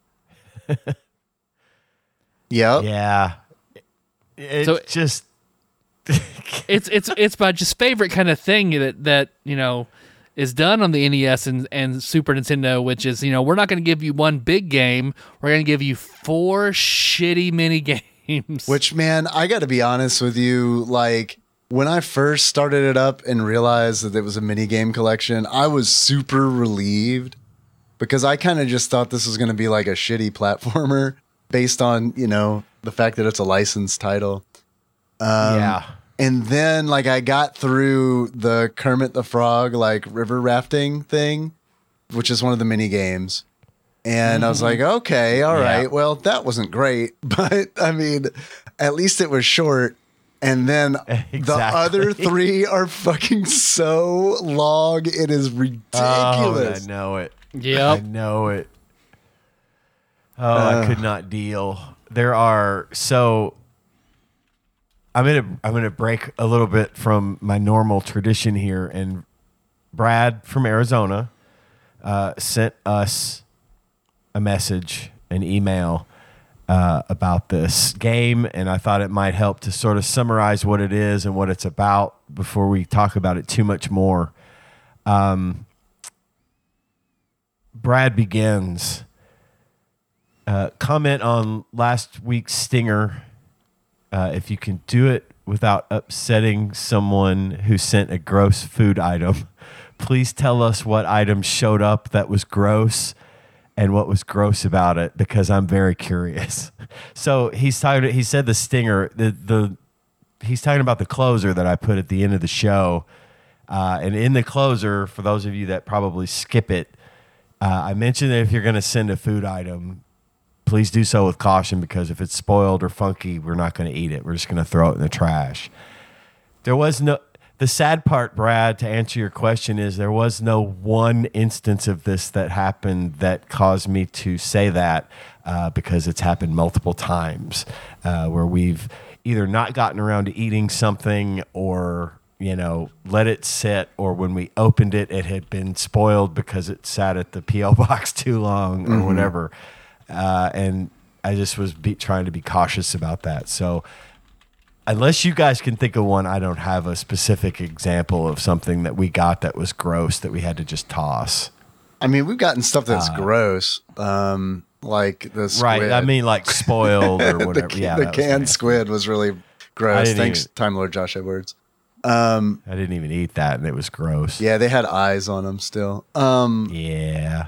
Yep. Yeah. It's So- just It's it's it's my just favorite kind of thing that that you know is done on the N E S and, and Super Nintendo, which is, you know, we're not going to give you one big game. We're going to give you four shitty mini games. Which, man, I got to be honest with you. Like, when I first started it up and realized that it was a mini game collection, I was super relieved because I kind of just thought this was going to be like a shitty platformer based on, you know, the fact that it's a licensed title. Um, yeah. And then, like, I got through the Kermit the Frog, like, river rafting thing, which is one of the mini games. And I was like, okay, all Yeah. right. Well, that wasn't great. But, I mean, at least it was short. And then the Exactly. other three are fucking so long. It is Oh, ridiculous. I know it. I Yep. know it. Oh, I could not deal. There are so I'm gonna I'm gonna break a little bit from my normal tradition here, and Brad from Arizona uh, sent us a message, an email uh, about this game, and I thought it might help to sort of summarize what it is and what it's about before we talk about it too much more. Um, Brad begins. Uh, comment on last week's stinger. Uh, if you can do it without upsetting someone who sent a gross food item, please tell us what item showed up that was gross and what was gross about it, because I'm very curious. So he's talking. He said the stinger. The the he's talking about the closer that I put at the end of the show. Uh, and in the closer, for those of you that probably skip it, uh, I mentioned that if you're going to send a food item, please do so with caution, because if it's spoiled or funky, we're not going to eat it. We're just going to throw it in the trash. There was no the sad part, Brad, to answer your question, is there was no one instance of this that happened that caused me to say that, uh, because it's happened multiple times uh, where we've either not gotten around to eating something or, you know, let it sit, or when we opened it, it had been spoiled because it sat at the P O box too long or mm-hmm. whatever. Uh, and I just was be, trying to be cautious about that. So unless you guys can think of one, I don't have a specific example of something that we got that was gross that we had to just toss. I mean, we've gotten stuff that's uh, gross, um, like the squid. Right. I mean, like spoiled or whatever. the, yeah, the canned was squid was really gross. Thanks, even, Time Lord Josh Edwards. Um, I didn't even eat that, and it was gross. Yeah, they had eyes on them still. Um, yeah.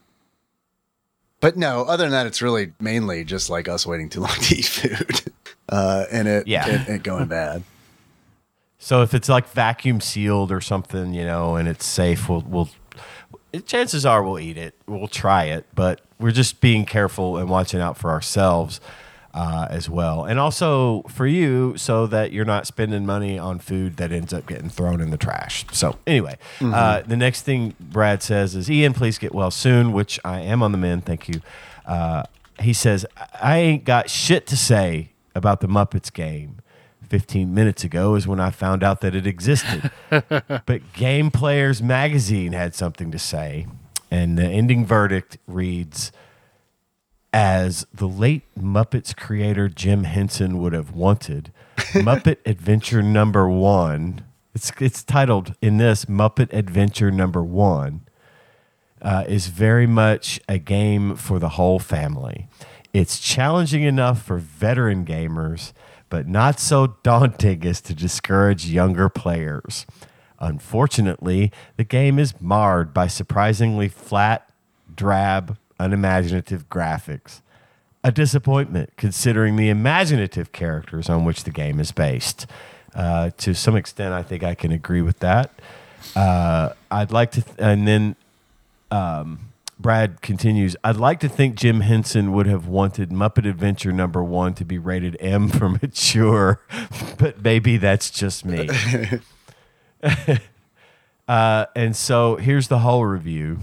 But no, other than that, it's really mainly just like us waiting too long to eat food. Uh, and it, yeah. it, it going bad. So if it's like vacuum sealed or something, you know, and it's safe, we'll, we'll, chances are we'll eat it. We'll try it, but we're just being careful and watching out for ourselves uh, as well. And also for you, so that you're not spending money on food that ends up getting thrown in the trash. So anyway, mm-hmm. uh, the next thing Brad says is, Ian, please get well soon, which I am on the mend. Thank you. Uh, he says, I ain't got shit to say about the Muppets game. fifteen minutes ago is when I found out that it existed. But Game Players Magazine had something to say, and the ending verdict reads, as the late Muppets creator Jim Henson would have wanted, Muppet Adventure Number One, it's, it's titled in this Muppet Adventure Number One, uh, is very much a game for the whole family. It's challenging enough for veteran gamers, but not so daunting as to discourage younger players. Unfortunately, the game is marred by surprisingly flat, drab, unimaginative graphics. A disappointment, considering the imaginative characters on which the game is based. Uh, to some extent, I think I can agree with that. Uh, I'd like to, th- and then... Um, Brad continues, I'd like to think Jim Henson would have wanted Muppet Adventure Number One to be rated M for mature, but maybe that's just me. uh, and so here's the whole review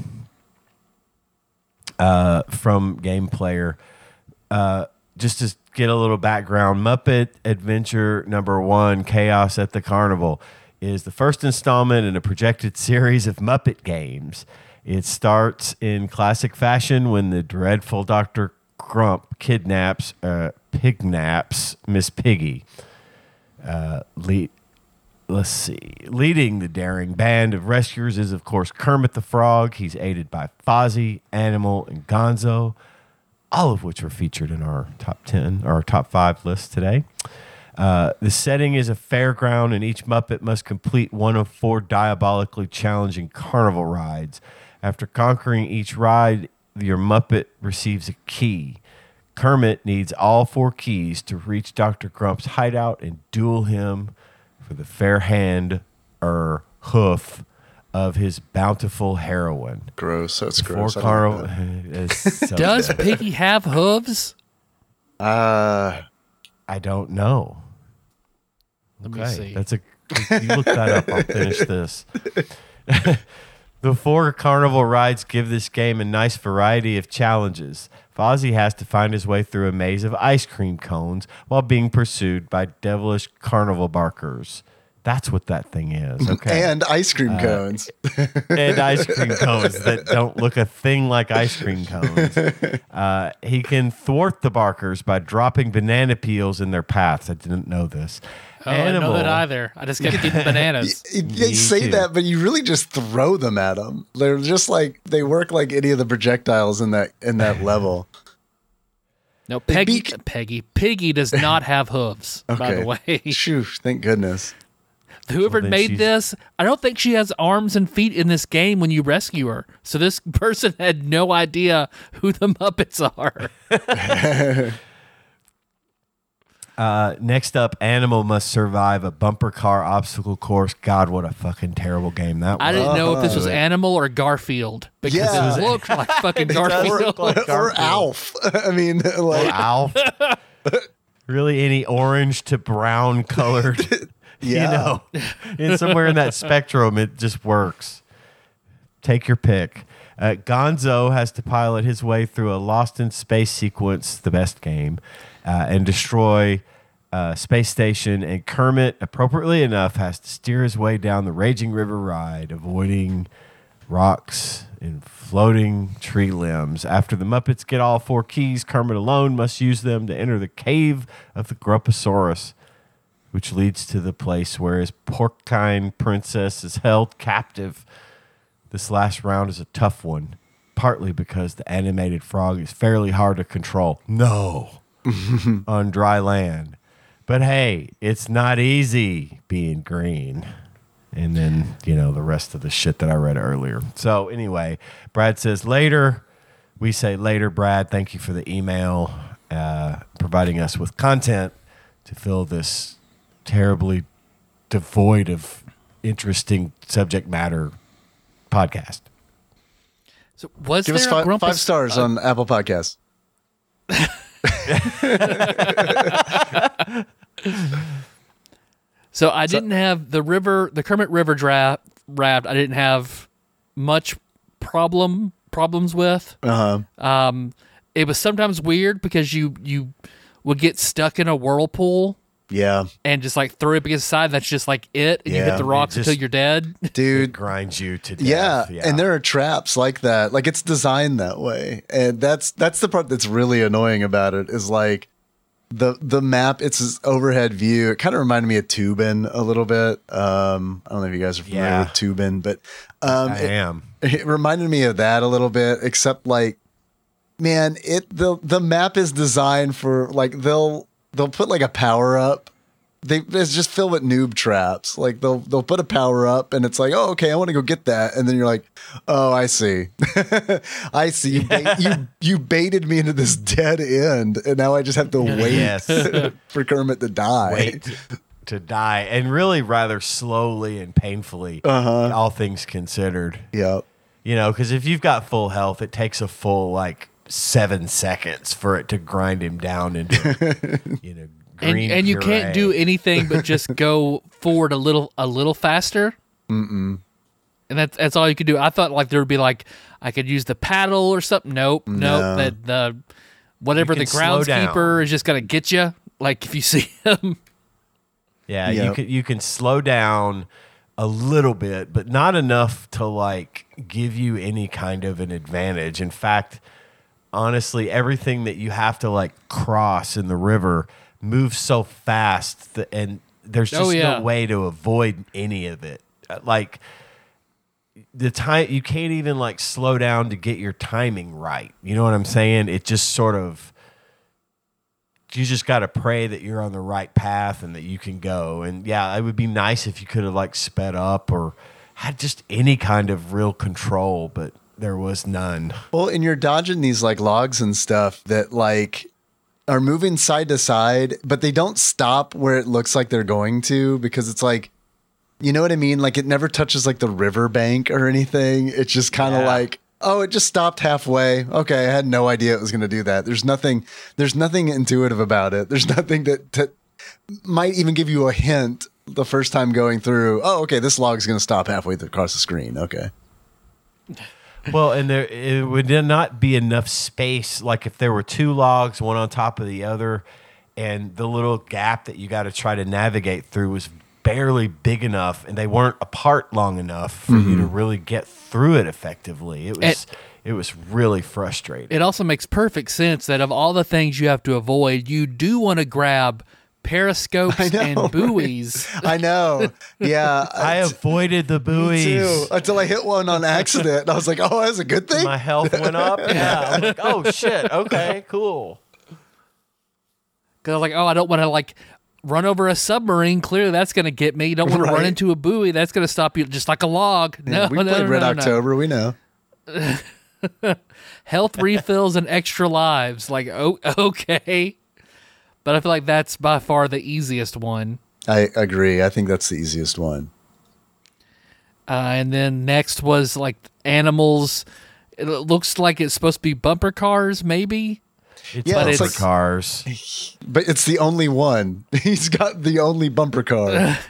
uh, from Game Player. Uh, just to get a little background, Muppet Adventure Number One, Chaos at the Carnival, is the first installment in a projected series of Muppet games. It starts in classic fashion when the dreadful Doctor Crump kidnaps, uh, pignaps Miss Piggy. Uh, lead, let's see. Leading the daring band of rescuers is, of course, Kermit the Frog. He's aided by Fozzie, Animal, and Gonzo, all of which were featured in our top ten, or our top five list today. Uh, the setting is a fairground, and each Muppet must complete one of four diabolically challenging carnival rides. After conquering each ride, your Muppet receives a key. Kermit needs all four keys to reach Doctor Grump's hideout and duel him for the fair hand or hoof of his bountiful heroine. Gross. That's the gross. Four carnival- so Does Piggy have hooves? Uh, I don't know. Let me okay. see. That's a. You look that up. I'll finish this. The four carnival rides give this game a nice variety of challenges. Fozzie has to find his way through a maze of ice cream cones while being pursued by devilish carnival barkers. That's what that thing is. Okay. And ice cream uh, cones. and ice cream cones that don't look a thing like ice cream cones. Uh, he can thwart the barkers by dropping banana peels in their paths. I didn't know this. Oh, Animal. I didn't know that either. I just kept eating bananas. They say too. that, but you really just throw them at them. They're just like, they work like any of the projectiles in that in that level. No, Peggy, be- Peggy, Piggy does not have hooves, okay. by the way. Shoo, thank goodness. Whoever well, made she's... this, I don't think she has arms and feet in this game when you rescue her. So this person had no idea who the Muppets are. Uh, next up, Animal must survive a bumper car obstacle course. God, what a fucking terrible game that was. I didn't know if this was Animal or Garfield because yeah. it looked like fucking Garfield. Like Garfield. Or Alf. I mean, like or Alf. Really, any orange to brown colored Yeah. You know, and somewhere in that spectrum, it just works. Take your pick. Uh, Gonzo has to pilot his way through a Lost in Space sequence, the best game, uh, and destroy uh, space station. And Kermit, appropriately enough, has to steer his way down the raging river ride, avoiding rocks and floating tree limbs. After the Muppets get all four keys, Kermit alone must use them to enter the cave of the Grumpasaurus, which leads to the place where his porcine princess is held captive. This last round is a tough one, partly because the animated frog is fairly hard to control. No, on dry land. But hey, it's not easy being green. And then, you know, the rest of the shit that I read earlier. So anyway, Brad says later. We say later, Brad. Thank you for the email, uh, providing us with content to fill this terribly devoid of interesting subject matter podcast. So was Give there us a five, Grumpus, five stars uh, on Apple Podcasts. So I didn't have the river, the Kermit River draft raft. I didn't have much problem problems with. Uh huh. Um, it was sometimes weird because you you would get stuck in a whirlpool Yeah, and just like throw it against the side. That's just like it, and you Yeah. hit the rocks It just- until you're dead. It dude. grinds you to death. Yeah. Yeah. and there are traps like that. Like it's designed that way, and that's that's the part that's really annoying about it. Is like the the map. It's this overhead view. It kind of reminded me of Tubin a little bit. Um, I don't know if you guys are familiar Yeah. with Tubin, but um, I it, am. it reminded me of that a little bit. Except like, man, it the the map is designed for like they'll they'll put like a power up. They it's just filled with noob traps. Like they'll they'll put a power up and it's like, oh, okay, I want to go get that, and then you're like, oh, I see, I see. You, bait, you you baited me into this dead end, and now I just have to wait Yes. for Kermit to die. Wait to die, and really rather slowly and painfully, Uh-huh. all things considered. Yep. You know, because if you've got full health, it takes a full like seven seconds for it to grind him down into, you know, And green and you can't do puree. anything but just go forward a little a little faster. Mm-mm. And that's that's all you could do. I thought like there would be like I could use the paddle or something. Nope, No. nope. That the whatever You the can slow down. groundskeeper is just gonna get you. Like if you see him. Yeah, you Yep. can you can slow down a little bit, but not enough to like give you any kind of an advantage. In fact, honestly, everything that you have to like cross in the river moves so fast that, and there's just Oh, yeah. no way to avoid any of it. Uh, Like the time you can't even like slow down to get your timing right. You know what I'm saying? It just sort of you just got to pray that you're on the right path and that you can go. And yeah, it would be nice if you could have like sped up or had just any kind of real control, but there was none. Well, and you're dodging these like logs and stuff that like are moving side to side, but they don't stop where it looks like they're going to, because it's like, you know what I mean? Like it never touches like the river bank or anything. It's just kind of Yeah. like, oh, it just stopped halfway. Okay, I had no idea it was going to do that. There's nothing. There's nothing intuitive about it. There's nothing that, that might even give you a hint the first time going through. Oh, okay, this log's going to stop halfway across the screen. Okay. Well, and there it would not be enough space. Like if there were two logs, one on top of the other, and the little gap that you got to try to navigate through was barely big enough, and they weren't apart long enough for you to really get through it effectively. It was it was really frustrating. It also makes perfect sense that of all the things you have to avoid, you do want to grab periscopes I know, and right? buoys. I know. Yeah. I it's- avoided the Me buoys. too, until I hit one on accident. And I was like, oh, that's a good thing. My health went up. Yeah, I'm like, oh shit. Okay, cool. Because I was like, oh, I don't want to like run over a submarine. Clearly, that's going to get me. You don't want to run Right. into a buoy. That's going to stop you just like a log. No, Yeah, we no, played no, Red no, no. October. We know. Health refills and extra lives. Like, oh, okay. But I feel like that's by far the easiest one. I agree. I think that's the easiest one. Uh, and then next was like animals. It looks like it's supposed to be bumper cars, maybe. It's Yeah, bumper it's like- cars. But it's the only one. He's got the only bumper car.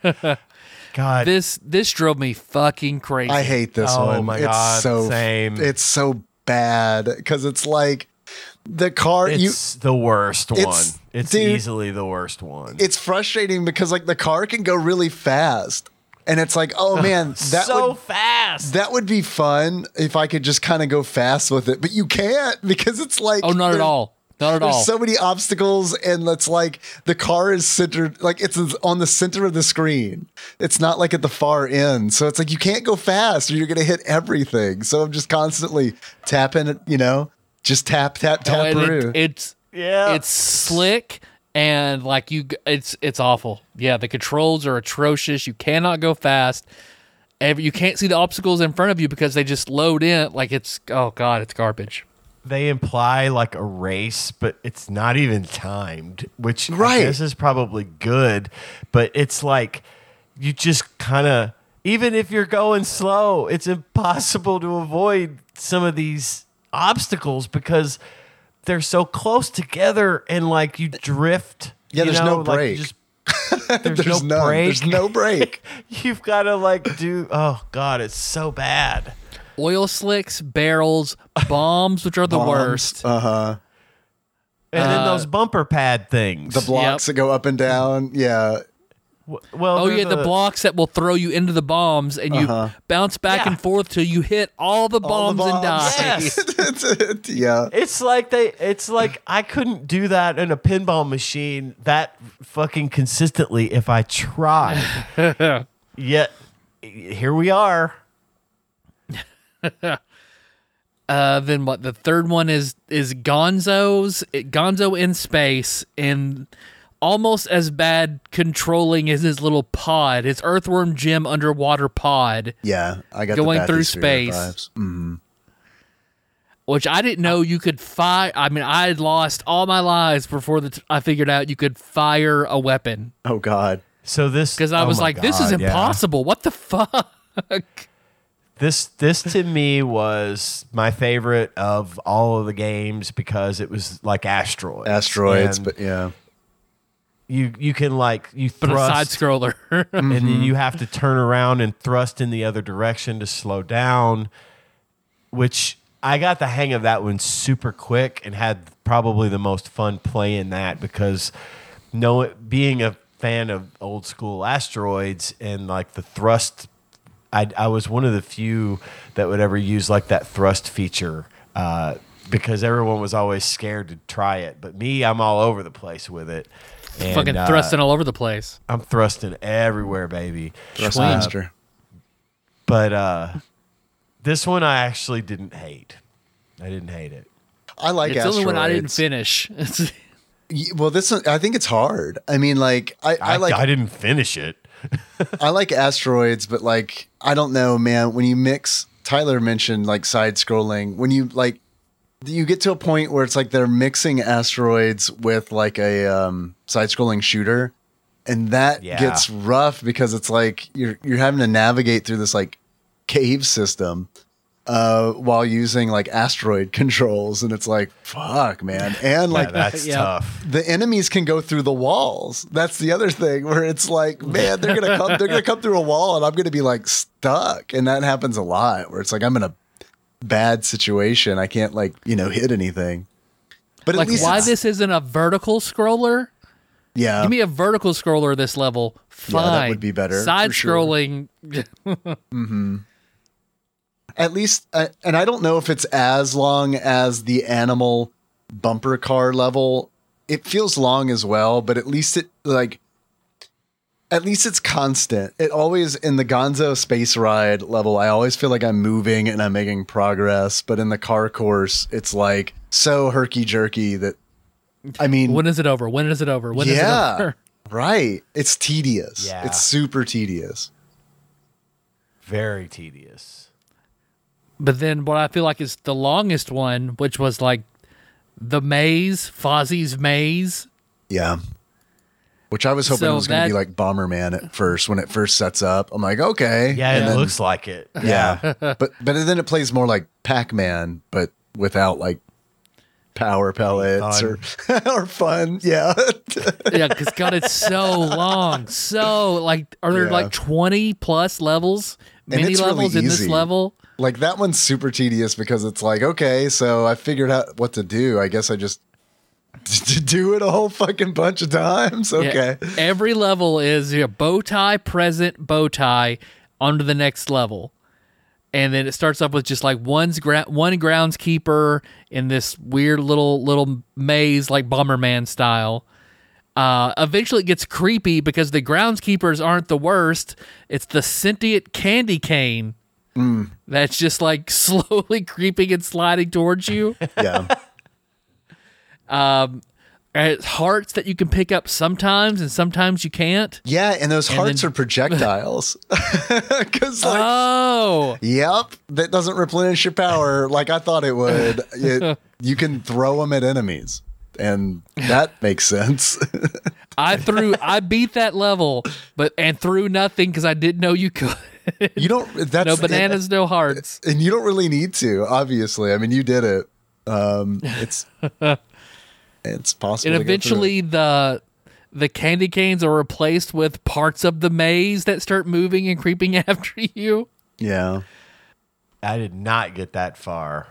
God, This this drove me fucking crazy. I hate this Oh one. my it's God, so same. It's so bad because it's like the car. you it's the worst It's- one. It's dude, easily the worst one. It's frustrating because like the car can go really fast, and it's like, oh man, that so would fast. that would be fun if I could just kind of go fast with it, but you can't because it's like oh, not at there's- all. Not at There's all. so many obstacles, and it's like the car is centered, like it's on the center of the screen. It's not like at the far end. So it's like you can't go fast or you're going to hit everything. So I'm just constantly tapping, you know, just tap, tap, No, tap. and it- Peru. it's Yeah. it's slick and like you, it's it's awful. Yeah, the controls are atrocious. You cannot go fast. Every, you can't see the obstacles in front of you because they just load in. Like it's oh god, it's garbage. They imply like a race, but it's not even timed, which Right. I guess is probably good. But it's like you just kind of, even if you're going slow, it's impossible to avoid some of these obstacles because they're so close together and like you drift. Yeah, you there's know, no like, break. you just- there's, There's no none. break. There's no break. You've got to like do. Oh God, it's so bad. Oil slicks, barrels, bombs, which are the worst. Uh huh. And then Uh, those bumper pad things. The blocks that go up and down. Yeah. W- Well, Oh they're yeah, the, blocks that will throw you into the bombs, and you Uh-huh. bounce back Yeah. and forth till you hit all the All bombs, the and die. Yes. yeah. It's like they. It's like I couldn't do that in a pinball machine that fucking consistently if I tried. Yet here we are. Uh, then what? The third one is is Gonzo's Gonzo in space, and almost as bad controlling as his little pod, his Earthworm Jim underwater pod, Yeah. I got Going the through Bathysphere space. vibes. Mm. which I didn't know you could fire. I mean, I had lost all my lives before the t- I figured out you could fire a weapon Oh God. So this because I oh was my like, this is God, yeah. impossible. What the fuck? This this to me was my favorite of all of the games because it was like asteroids. Asteroids, And but yeah. you you can like you But a side thrust scroller. and then you have to turn around and thrust in the other direction to slow down, which I got the hang of that one super quick and had probably the most fun playing that because know being a fan of old school asteroids and like the thrust I, I was one of the few that would ever use like that thrust feature uh, because everyone was always scared to try it. But me, I'm all over the place with it. And, Fucking uh, thrusting all over the place. I'm thrusting everywhere, baby. Thrustmaster. But uh, this one I actually didn't hate. I didn't hate it. I like It's the only one I didn't asteroids. finish. It's- Y- Well, this one, I think it's hard. I mean, like I, I, I, like I didn't finish it. I like asteroids, but like I don't know, man. When you mix, Tyler mentioned like side scrolling. When you like, you get to a point where it's like they're mixing asteroids with like a um, side scrolling shooter, and that Yeah. gets rough because it's like you're you're having to navigate through this like cave system uh, while using like asteroid controls, and it's like fuck, man. And like Yeah, that's Yeah. tough. the enemies can go through the walls. That's the other thing where it's like, man, they're gonna come, they're gonna come through a wall, and I'm gonna be like stuck. And that happens a lot where it's like I'm in a bad situation. I can't like you know hit anything. But at like, least why it's- this isn't a vertical scroller? Yeah, Give me a vertical scroller this level. Fine. Yeah, that would be better, Side for sure. scrolling. at least, uh, and I don't know if it's as long as the animal bumper car level. It feels long as well, but at least it like. At least it's constant. It always in the Gonzo space ride level, I always feel like I'm moving and I'm making progress. But in the car course, it's like so herky jerky that I mean, When is it over? When is it over? When is it yeah, over? right. It's tedious. Yeah. It's super tedious. Very tedious. But then what I feel like is the longest one, which was like the maze, Fozzie's maze. Yeah. Which I was hoping So it was going to be that- like Bomberman at first when it first sets up. I'm like, okay. Yeah, And it then- looks like it. Yeah. but but then it plays more like Pac-Man, but without like power pellets or or fun. Yeah. Yeah, because God, it's so long. So like, are there Yeah. like twenty plus levels, And mini it's really levels in this easy. level? Like that one's super tedious because it's like, okay, so I figured out what to do. I guess I just to do it a whole fucking bunch of times. Okay. Yeah. Every level is a bow tie, present, bow tie, on to the next level. And then it starts off with just like one's gra- one groundskeeper in this weird little little maze, like Bomberman style. Uh, eventually it gets creepy because the groundskeepers aren't the worst. It's the sentient candy cane that's just like slowly creeping and sliding towards you. Yeah. Um, and it's hearts that you can pick up sometimes and sometimes you can't. Yeah, and those And hearts then- are projectiles. Because like, Oh, yep, that doesn't replenish your power like I thought it would. It, you can throw them at enemies, and that makes sense. I threw, I beat that level, but and threw nothing because I didn't know you could. You don't. That's No bananas, no hearts. and you don't really need to. Obviously, I mean, you did it. Um, it's it's possible. And to go through eventually it. the the candy canes are replaced with parts of the maze that start moving and creeping after you. yeah, I did not get that far.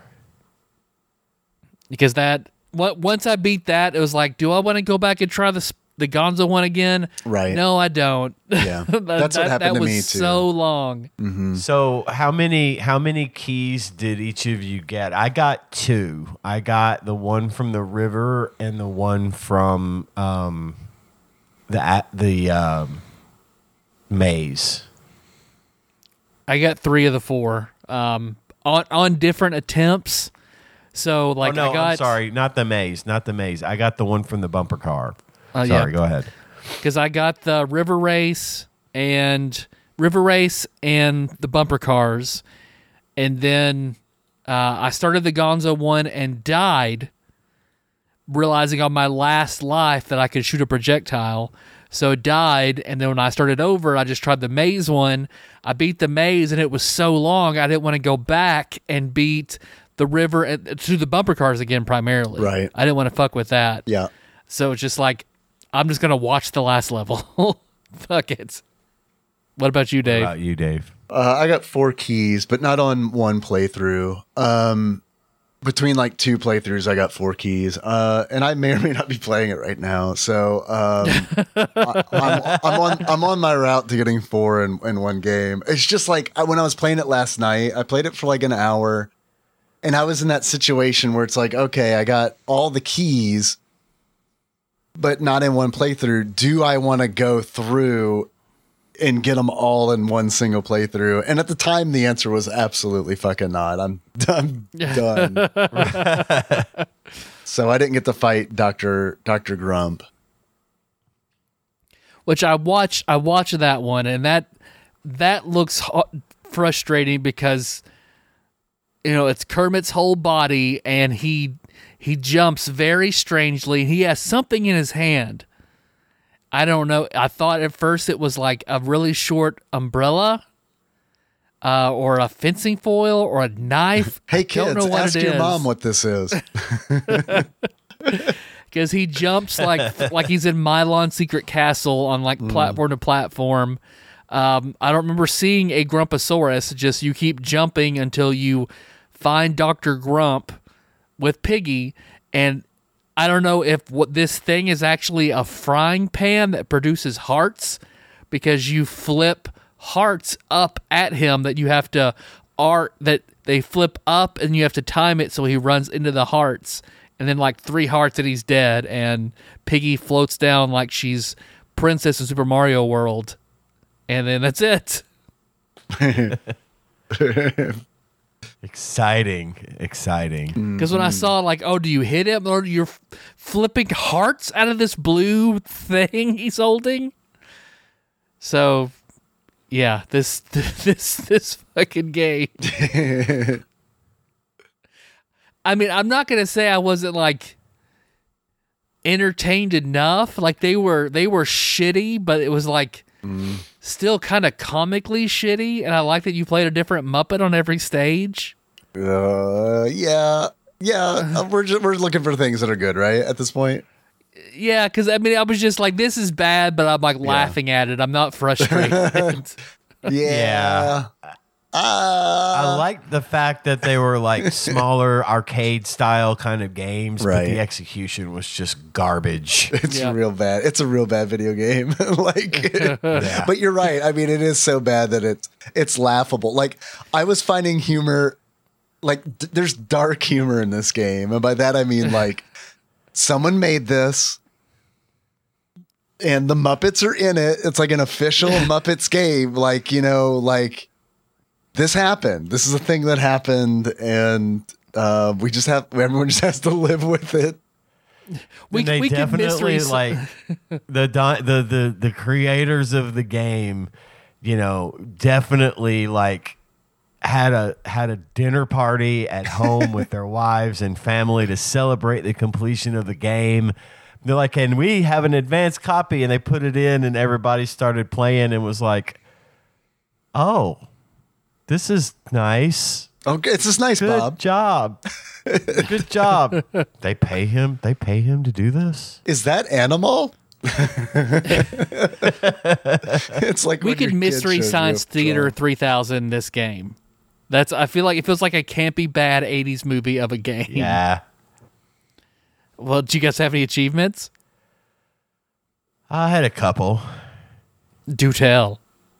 Because that what once I beat that, it was like, do I want to go back and try the s- the Gonzo one again? Right. No, I don't. Yeah. That- That's what that- happened that to was me, too. so long. So how many how many keys did each of you get? I got two. I got the one from the river and the one from um, the at the um, maze. I got three of the four um, on on different attempts. So like oh no, I got I'm sorry, not the maze, not the maze. I got the one from the bumper car. Oh, sorry, yeah. go ahead. because I got the river race and river race and the bumper cars, and then uh, I started the Gonzo one and died, realizing on my last life that I could shoot a projectile. So died, and then when I started over, I just tried the maze one. I beat the maze, and it was so long I didn't want to go back and beat the river and to the bumper cars again primarily. Right. I didn't want to fuck with that. Yeah. So it's just like, I'm just going to watch the last level. Fuck it. What about you, What Dave? about you, Dave? Uh, I got four keys, but not on one playthrough. Um, between like two playthroughs, I got four keys, uh, and I may or may not be playing it right now. So um, I, I'm, I'm on I'm on my route to getting four in, in one game. It's just like I, when I was playing it last night, I played it for like an hour, and I was in that situation where it's like, okay, I got all the keys, but not in one playthrough. Do I want to go through and get them all in one single playthrough? And at the time, the answer was absolutely fucking not. I'm, I'm done. So I didn't get to fight Doctor Doctor Grump. Which I watch, I watch that one, and that that looks ho- frustrating because, you know, it's Kermit's whole body, and he he jumps very strangely. He has something in his hand. I don't know. I thought at first it was like a really short umbrella, uh, or a fencing foil, or a knife. Hey I don't kids, know what ask it your is. mom what this is. Because he jumps like like he's in Mylon Secret Castle on like platform to platform. Um, I don't remember seeing a Grumposaurus. Just you keep jumping until you find Doctor Grump with Piggy, and I don't know if what this thing is actually a frying pan that produces hearts, because you flip hearts up at him that you have to art that they flip up and you have to time it so he runs into the hearts, and then like three hearts and he's dead, and Piggy floats down like she's Princess in Super Mario World, and then that's it. Exciting, exciting. Because when I saw like, oh, do you hit him or you're f- flipping hearts out of this blue thing he's holding? So, yeah, this this this fucking game. I mean, I'm not gonna say I wasn't like entertained enough. Like they were they were shitty, but it was like still kind of comically shitty. And I like that you played a different Muppet on every stage. Uh, yeah, Yeah, we're just, we're looking for things that are good, right? At this point. Yeah, because I mean, I was just like, this is bad, but I'm like laughing at it. I'm not frustrated. Yeah. Uh, I like the fact that they were like smaller arcade style kind of games, Right. but the execution was just garbage. It's Yeah. real bad. It's a real bad video game. like, but you're right. I mean, it is so bad that it's it's laughable. Like, I was finding humor. Like, d- there's dark humor in this game, and by that I mean like someone made this, and the Muppets are in it. It's like an official Muppets game. Like, you know, like this happened. This is a thing that happened, and uh, we just have everyone just has to live with it. we And they we could definitely mystery like the, di- the the the creators of the game, you know, definitely like had a had a dinner party at home with their wives and family to celebrate the completion of the game. They're like, and we have an advanced copy, and they put it in, and everybody started playing, and was like, oh, this is nice. Okay, it's just nice, Good Bob. job. Good job. They pay him. They pay him to do this. Is that animal? It's like we when your could kid mystery shows you science a theater drawing. three thousand this game. That's I feel like it feels like a campy bad eighties movie of a game. Yeah. Well, do you guys have any achievements? I had a couple. Do tell.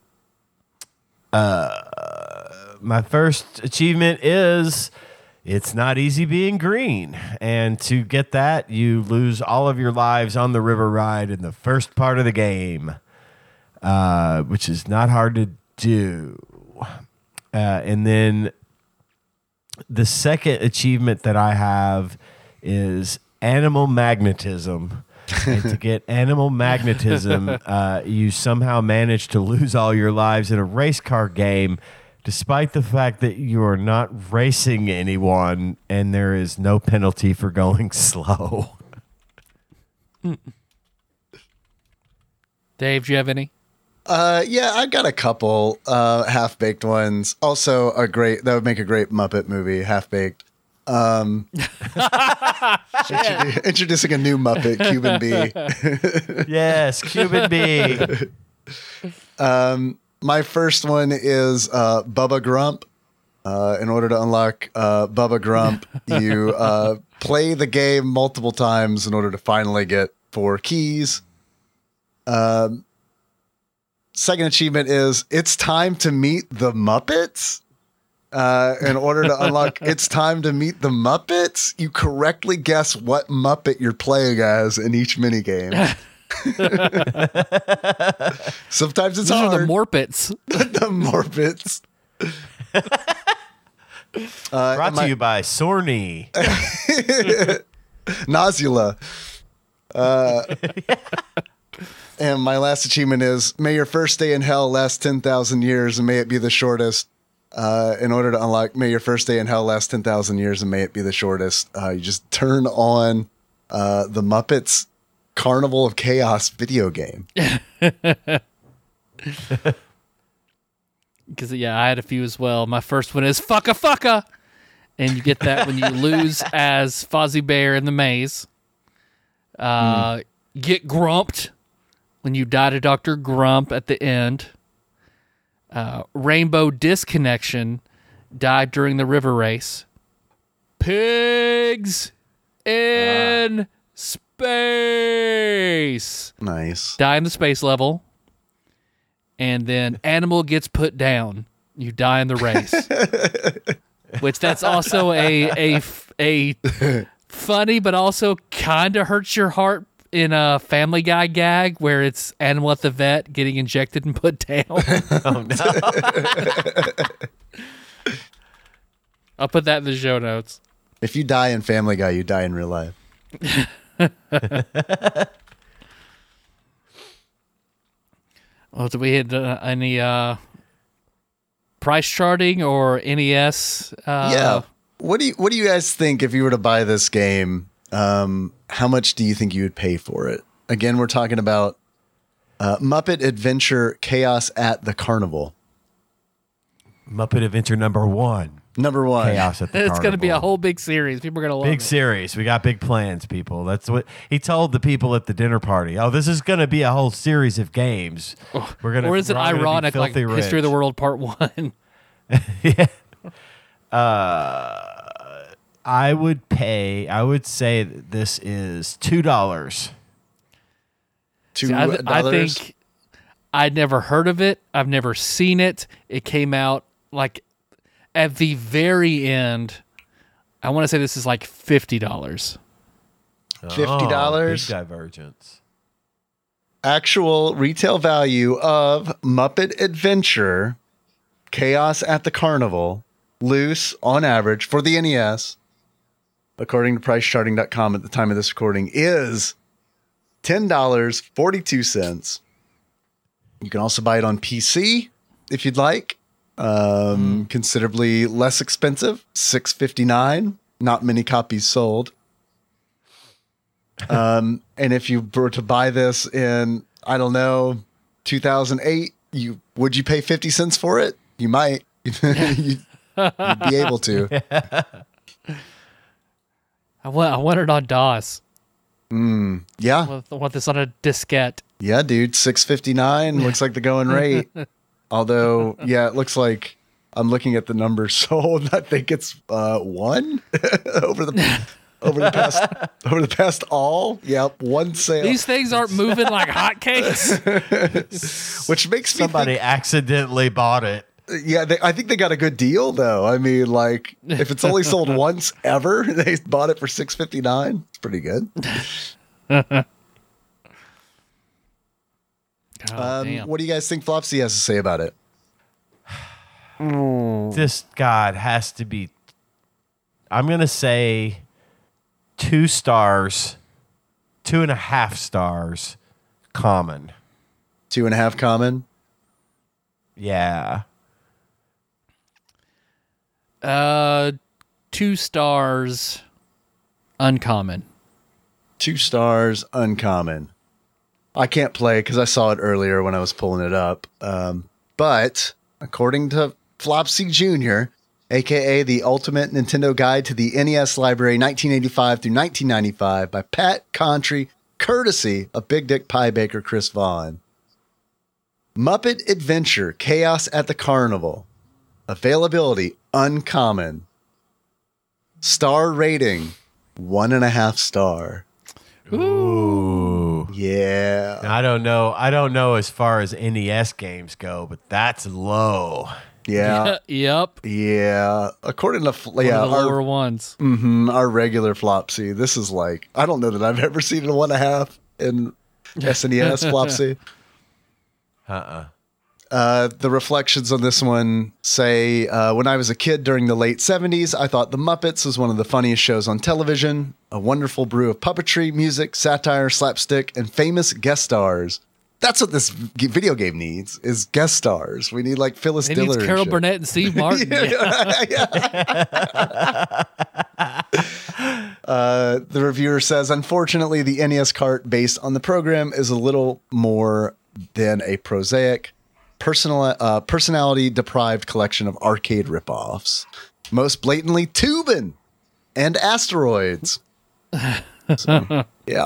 My first achievement is it's not easy being green. And to get that, you lose all of your lives on the river ride in the first part of the game, uh, which is not hard to do. Uh, and then the second achievement that I have is animal magnetism. And to get animal magnetism, uh, you somehow manage to lose all your lives in a race car game, despite the fact that you are not racing anyone and there is no penalty for going slow. Dave, do you have any? Uh, yeah, I've got a couple uh, half baked ones. Also, a great that would make a great Muppet movie, Half Baked. Um, introdu- introducing a new Muppet, Cuban Bee. Yes, Cuban Bee. Um, my first one is uh, Bubba Grump. Uh, in order to unlock uh, Bubba Grump, you uh, play the game multiple times in order to finally get four keys. Um, second achievement is it's time to meet the Muppets. Uh, in order to unlock it's time to meet the Muppets, you correctly guess what Muppet you're playing as in each minigame. Sometimes it's Those are hard. the Morpets. the Morpets. Uh, Brought and to my- you by Sorny. Nausula. Uh, and my last achievement is may your first day in hell last ten thousand years and may it be the shortest. Uh, in order to unlock may your first day in hell last ten thousand years and may it be the shortest, uh, you just turn on uh, the Muppets Carnival of Chaos video game. Because, yeah, I had a few as well. My first one is Fucka Fucka. And you get that when you lose as Fozzie Bear in the maze. Uh, mm. Get Grumped when you die to Doctor Grump at the end. Uh, Rainbow Disconnection, died during the river race. Pigs in uh. space. Nice. Die in the space level. And then Animal Gets Put Down. You die in the race. Which that's also a a, a funny but also kind of hurts your heart in a Family Guy gag where it's Animal at the vet getting injected and put down. Oh, no. I'll put that in the show notes. If you die in Family Guy, you die in real life. Well, do we hit uh, any uh, price charting or N E S? Uh, yeah. What do you What do you guys think if you were to buy this game? Um, how much do you think you would pay for it? Again, we're talking about uh, Muppet Adventure Chaos at the Carnival. Muppet Adventure number one. Number one. Chaos at the It's going to be a Carnival. whole big series. People are going to love Big it. series. We got big plans, people. That's what he told the people at the dinner party. Oh, this is going to be a whole series of games. We're gonna. Or is it we're all gonna be ironic, like filthy History of the rich. World Part One? Yeah. Uh, I would pay. I would say that this is two dollars. Two See, I, th- I dollars. think I'd never heard of it. I've never seen it. It came out like at the very end. I want to say this is like fifty dollars. fifty dollars. Big divergence. Actual retail value of Muppet Adventure Chaos at the Carnival, loose on average for the N E S, according to price charting dot com at the time of this recording, is ten dollars and forty-two cents. You can also buy it on P C if you'd like. Um, considerably less expensive, six fifty-nine. Not many copies sold. Um, and if you were to buy this in, I don't know, two thousand eight, you would you pay fifty cents for it? You might. you'd, you'd be able to. I want, I want it on DOS. Yeah. I want- I want this on a diskette. Yeah, dude. six fifty-nine looks like the going rate. Although, yeah, it looks like I'm looking at the numbers sold. I think it's uh, one over the over the past over the past all. Yep, one sale. These things aren't moving like hotcakes. Which makes me Somebody think, accidentally bought it. yeah, they, I think they got a good deal though. I mean, like if it's only sold once ever, they bought it for six fifty-nine. It's pretty good. Oh, Um, damn. what do you guys think Flopsy has to say about it? This God has to be. I'm gonna say two stars, two and a half stars, common. Two and a half common. Yeah. Uh, two stars, uncommon. Two stars, uncommon. I can't play because I saw it earlier when I was pulling it up. Um, but according to Flopsy Junior, aka the Ultimate Nintendo Guide to the N E S Library nineteen eighty-five through nineteen ninety-five by Pat Contry, courtesy of Big Dick Pie Baker Chris Vaughn. Muppet Adventure Chaos at the Carnival. Availability uncommon. Star rating one and a half star. Ooh. Yeah. I don't know. I don't know as far as N E S games go, but that's low. Yeah. Yep. Yeah. According to F- One yeah, of the lower our, ones. mhm, our regular Flopsy, this is like, I don't know that I've ever seen a one and a half in S N E S Flopsy. Uh-uh. Uh, the reflections on this one say, uh, when I was a kid during the late seventies, I thought The Muppets was one of the funniest shows on television, a wonderful brew of puppetry, music, satire, slapstick, and famous guest stars. That's what this g- video game needs, is guest stars. We need like Phyllis It Diller. needs and Carol shit. Burnett and Steve Martin. Yeah. Uh, the reviewer says, unfortunately, the N E S cart based on the program is a little more than a prosaic, personal, uh, personality-deprived collection of arcade ripoffs. Most blatantly, Toobin' and Asteroids. So, yeah.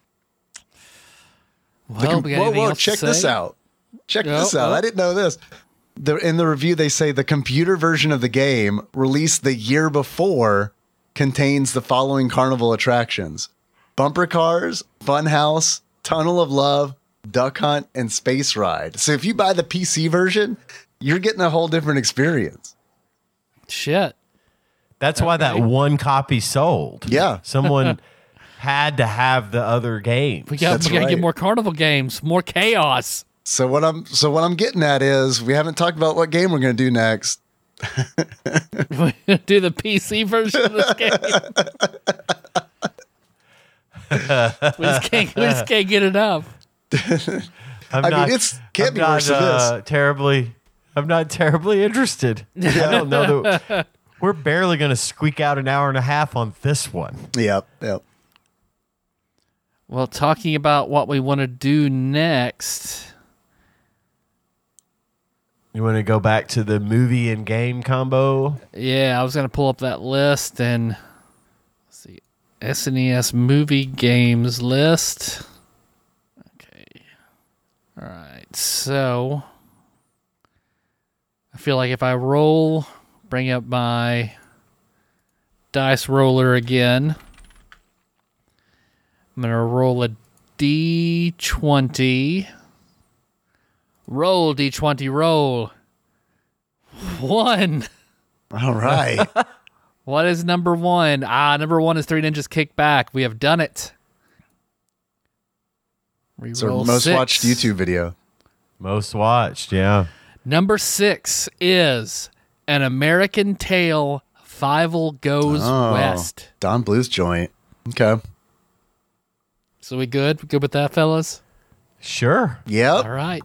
Well, we got whoa, anything whoa, else to check this say? out. Check Oh, this out. oh. I didn't know this. The, in the review, they say the computer version of the game, released the year before, contains the following carnival attractions: bumper cars, funhouse, tunnel of love, duck hunt, and space ride. So if you buy the P C version, you're getting a whole different experience. Shit. That's why that one copy sold. Yeah. Someone had to have the other game. We got That's we got to right. get more carnival games, more chaos. So what I'm so what I'm getting at is we haven't talked about what game we're going to do next. Do the P C version of this game. we, just can't, we just can't get enough. I'm I not, mean, it's can't I'm be not, worse than this. uh, terribly. I'm not terribly interested. I don't know that we're barely going to squeak out an hour and a half on this one. Yep, yep. Well, talking about what we want to do next. You want to go back to the movie and game combo? Yeah, I was gonna pull up that list and let's see, S N E S movie games list. Okay, all right. So I feel like if I roll, bring up my dice roller again. I'm gonna roll a D twenty. Roll, D twenty, roll. One. All right. What is number one? Ah, number one is Three Ninjas Kick Back. We have done it. It's our Reroll most six. watched YouTube video. Most watched, yeah. Number six is An American Tale, Fievel Goes Oh, West. Don Bluth's joint. Okay. So we good? We good with that, fellas? Sure. Yep. All right.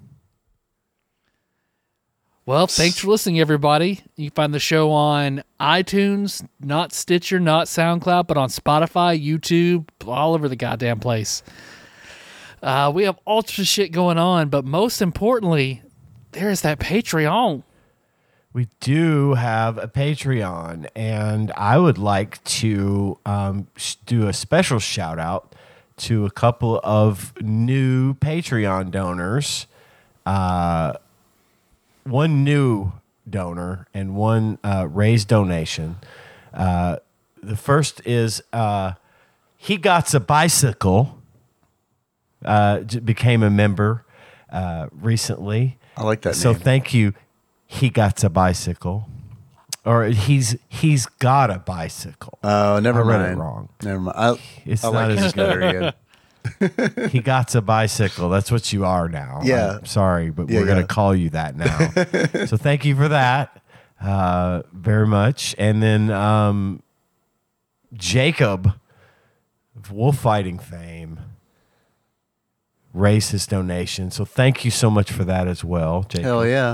Well, thanks for listening, everybody. You can find the show on iTunes, not Stitcher, not SoundCloud, but on Spotify, YouTube, all over the goddamn place. Uh, we have ultra shit going on, but most importantly, there is that Patreon. We do have a Patreon, and I would like to um, sh- do a special shout out to a couple of new Patreon donors. Uh, one new donor and one uh, raised donation. Uh, the first is uh, He Got a Bicycle, uh, j- became a member uh, recently. I like that So name. thank you. He got a bicycle, or he's he's got a bicycle. Oh, never I read mind. it wrong. Never mind. I, It's I not like as this better, Ian. He got a bicycle. That's what you are now. Yeah. I'm sorry, but Yeah, we're going yeah. to call you that now. So thank you for that uh, very much. And then um, Jacob of wolf fighting fame raised his donation. So thank you so much for that as well, Jacob. Hell yeah.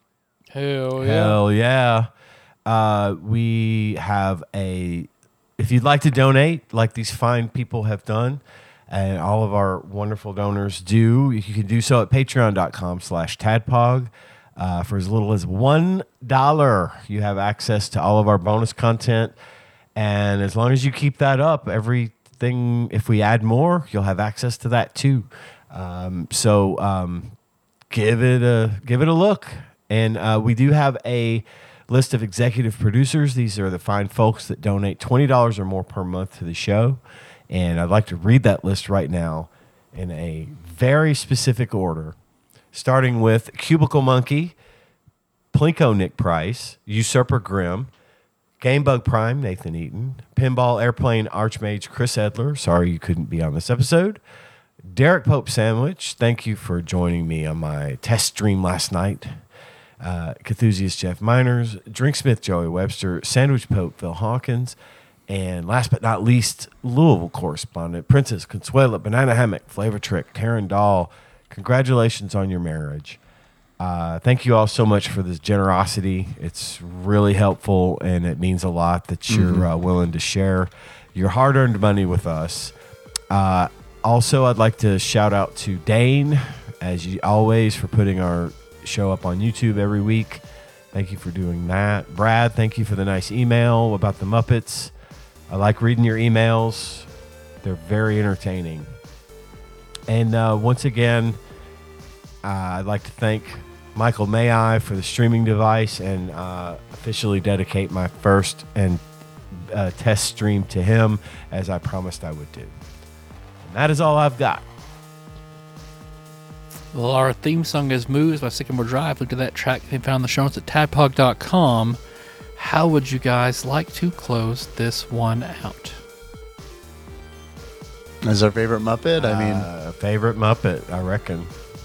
Hell yeah. Hell yeah. Uh, we have a, if you'd like to donate, like these fine people have done, and all of our wonderful donors do, you can do so at patreon.com slash tadpog. Uh, for as little as one dollar, you have access to all of our bonus content. And as long as you keep that up, everything, if we add more, you'll have access to that too. Um, so um, give it a give it a look. And uh, we do have a list of executive producers. These are the fine folks that donate twenty dollars or more per month to the show. And I'd like to read that list right now in a very specific order, starting with Cubicle Monkey, Plinko Nick Price, Usurper Grimm, Gamebug Prime Nathan Eaton, Pinball Airplane Archmage Chris Edler. Sorry you couldn't be on this episode. Derek Pope Sandwich, thank you for joining me on my test stream last night. Uh, Cthusiast Jeff Miners, Drinksmith Joey Webster, Sandwich Pope Phil Hawkins, and last but not least, Louisville correspondent Princess Consuela, Banana Hammock, Flavor Trick, Taryn Dahl. Congratulations on your marriage. Uh, thank you all so much for this generosity. It's really helpful, and it means a lot that you're Mm-hmm. uh, willing to share your hard-earned money with us. Uh, also, I'd like to shout out to Dane, as you always, for putting our show up on YouTube every week. Thank you for doing that. Brad, thank you for the nice email about the Muppets. I like reading your emails. They're very entertaining. And uh, once again, uh, I'd like to thank Michael May for the streaming device and uh, officially dedicate my first and uh, test stream to him, as I promised I would do. And that is all I've got. Well, our theme song is Moves by Sycamore Drive. Look at that track they found in the show notes at tadpog dot com. How would you guys like to close this one out? As our favorite Muppet? I mean, Uh, favorite Muppet, I reckon.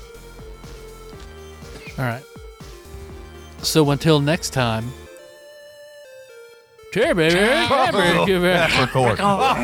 All right. So until next time. Cheer, baby. Record.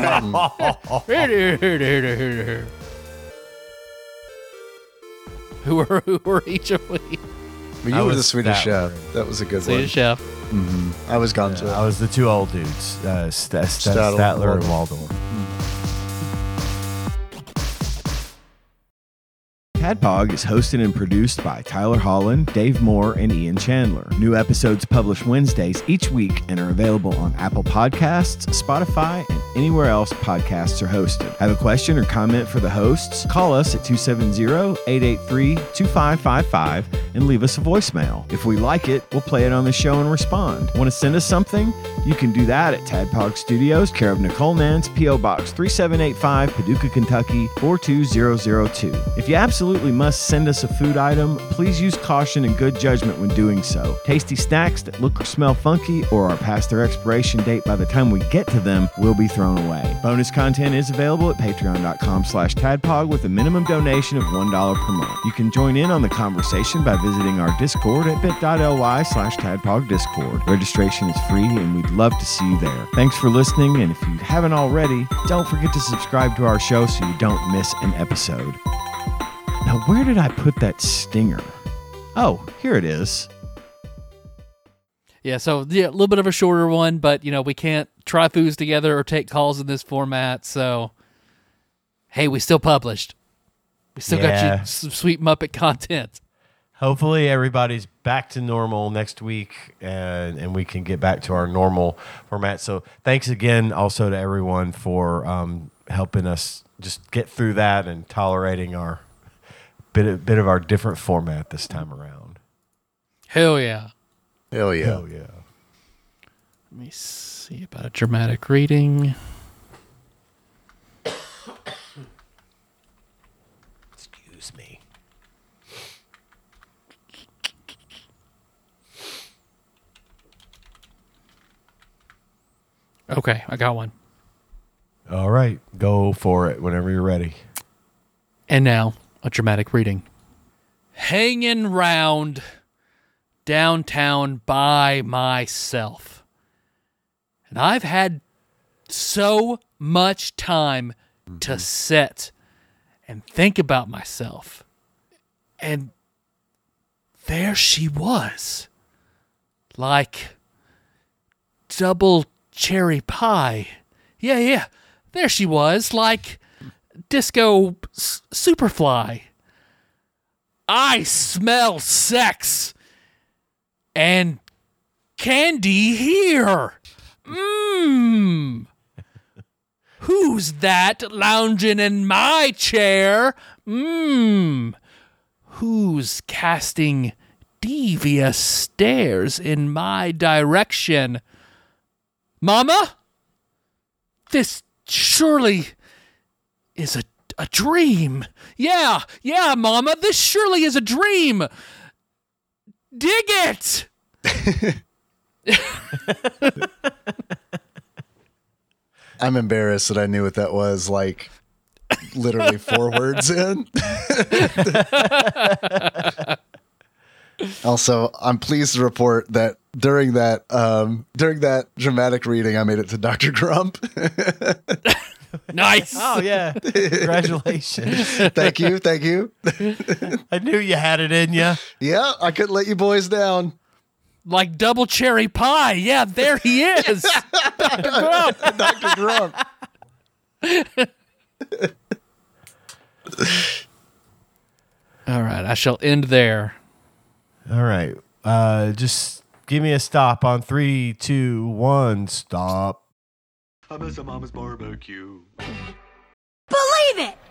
Who are who are each of we? but I you were was the Swedish that chef. one. That was a good See one. the chef. I was gone to I was the two old dudes, uh, St- St- Statler Statler and and Waldorf. Tadpog is hosted and produced by Tyler Holland, Dave Moore, and Ian Chandler. New episodes publish Wednesdays each week and are available on Apple Podcasts, Spotify, and anywhere else podcasts are hosted. Have a question or comment for the hosts? Call us at two seven zero, eight eight three, two five five five and leave us a voicemail. If we like it, we'll play it on the show and respond. Want to send us something? You can do that at Tadpog Studios, care of Nicole Nance, P O Box three seven eight five, Paducah, Kentucky four two zero zero two. If you absolutely must send us a food item, please use caution and good judgment when doing so. Tasty snacks that look or smell funky or are past their expiration date by the time we get to them will be thrown away. Bonus content is available at patreon.com slash tadpog with a minimum donation of one dollar per month. You can join in on the conversation by visiting our Discord at bit.ly slash tadpog discord. Registration is free and we'd love to see you there. Thanks for listening, and if you haven't already, don't forget to subscribe to our show so you don't miss an episode. Now, where did I put that stinger? Oh, here it is. Yeah, so yeah, a little bit of a shorter one, but you know, we can't try foods together or take calls in this format, so hey, we still published. We still Yeah. got you some sweet Muppet content. Hopefully everybody's back to normal next week, and, and we can get back to our normal format. So thanks again also to everyone for um, helping us just get through that and tolerating our bit of, bit of our different format this time around. Hell yeah. Hell yeah. Hell yeah. Let me see about a dramatic reading. Excuse me. Okay, I got one. All right, go for it whenever you're ready. And now, a dramatic reading. Hanging round downtown by myself. And I've had so much time mm-hmm. to sit and think about myself. And there she was. Like double cherry pie. Yeah, yeah. There she was, like Disco S- Superfly. I smell sex and candy here. Mmm. Who's that lounging in my chair? Mmm. Who's casting devious stares in my direction? Mama? This surely is a, a dream. Yeah, yeah, Mama, this surely is a dream. Dig it! I'm embarrassed that I knew what that was, like, literally four words in. Also, I'm pleased to report that during that um, during that dramatic reading, I made it to Doctor Grump. Nice. Oh, yeah. Congratulations. Thank you. Thank you. I knew you had it in you. Yeah, I couldn't let you boys down. Like double cherry pie. Yeah, there he is. Doctor Grump. Doctor Grump. All right, I shall end there. All right. Uh, just give me a stop on three, two, one, stop. I miss a mama's barbecue. Believe it!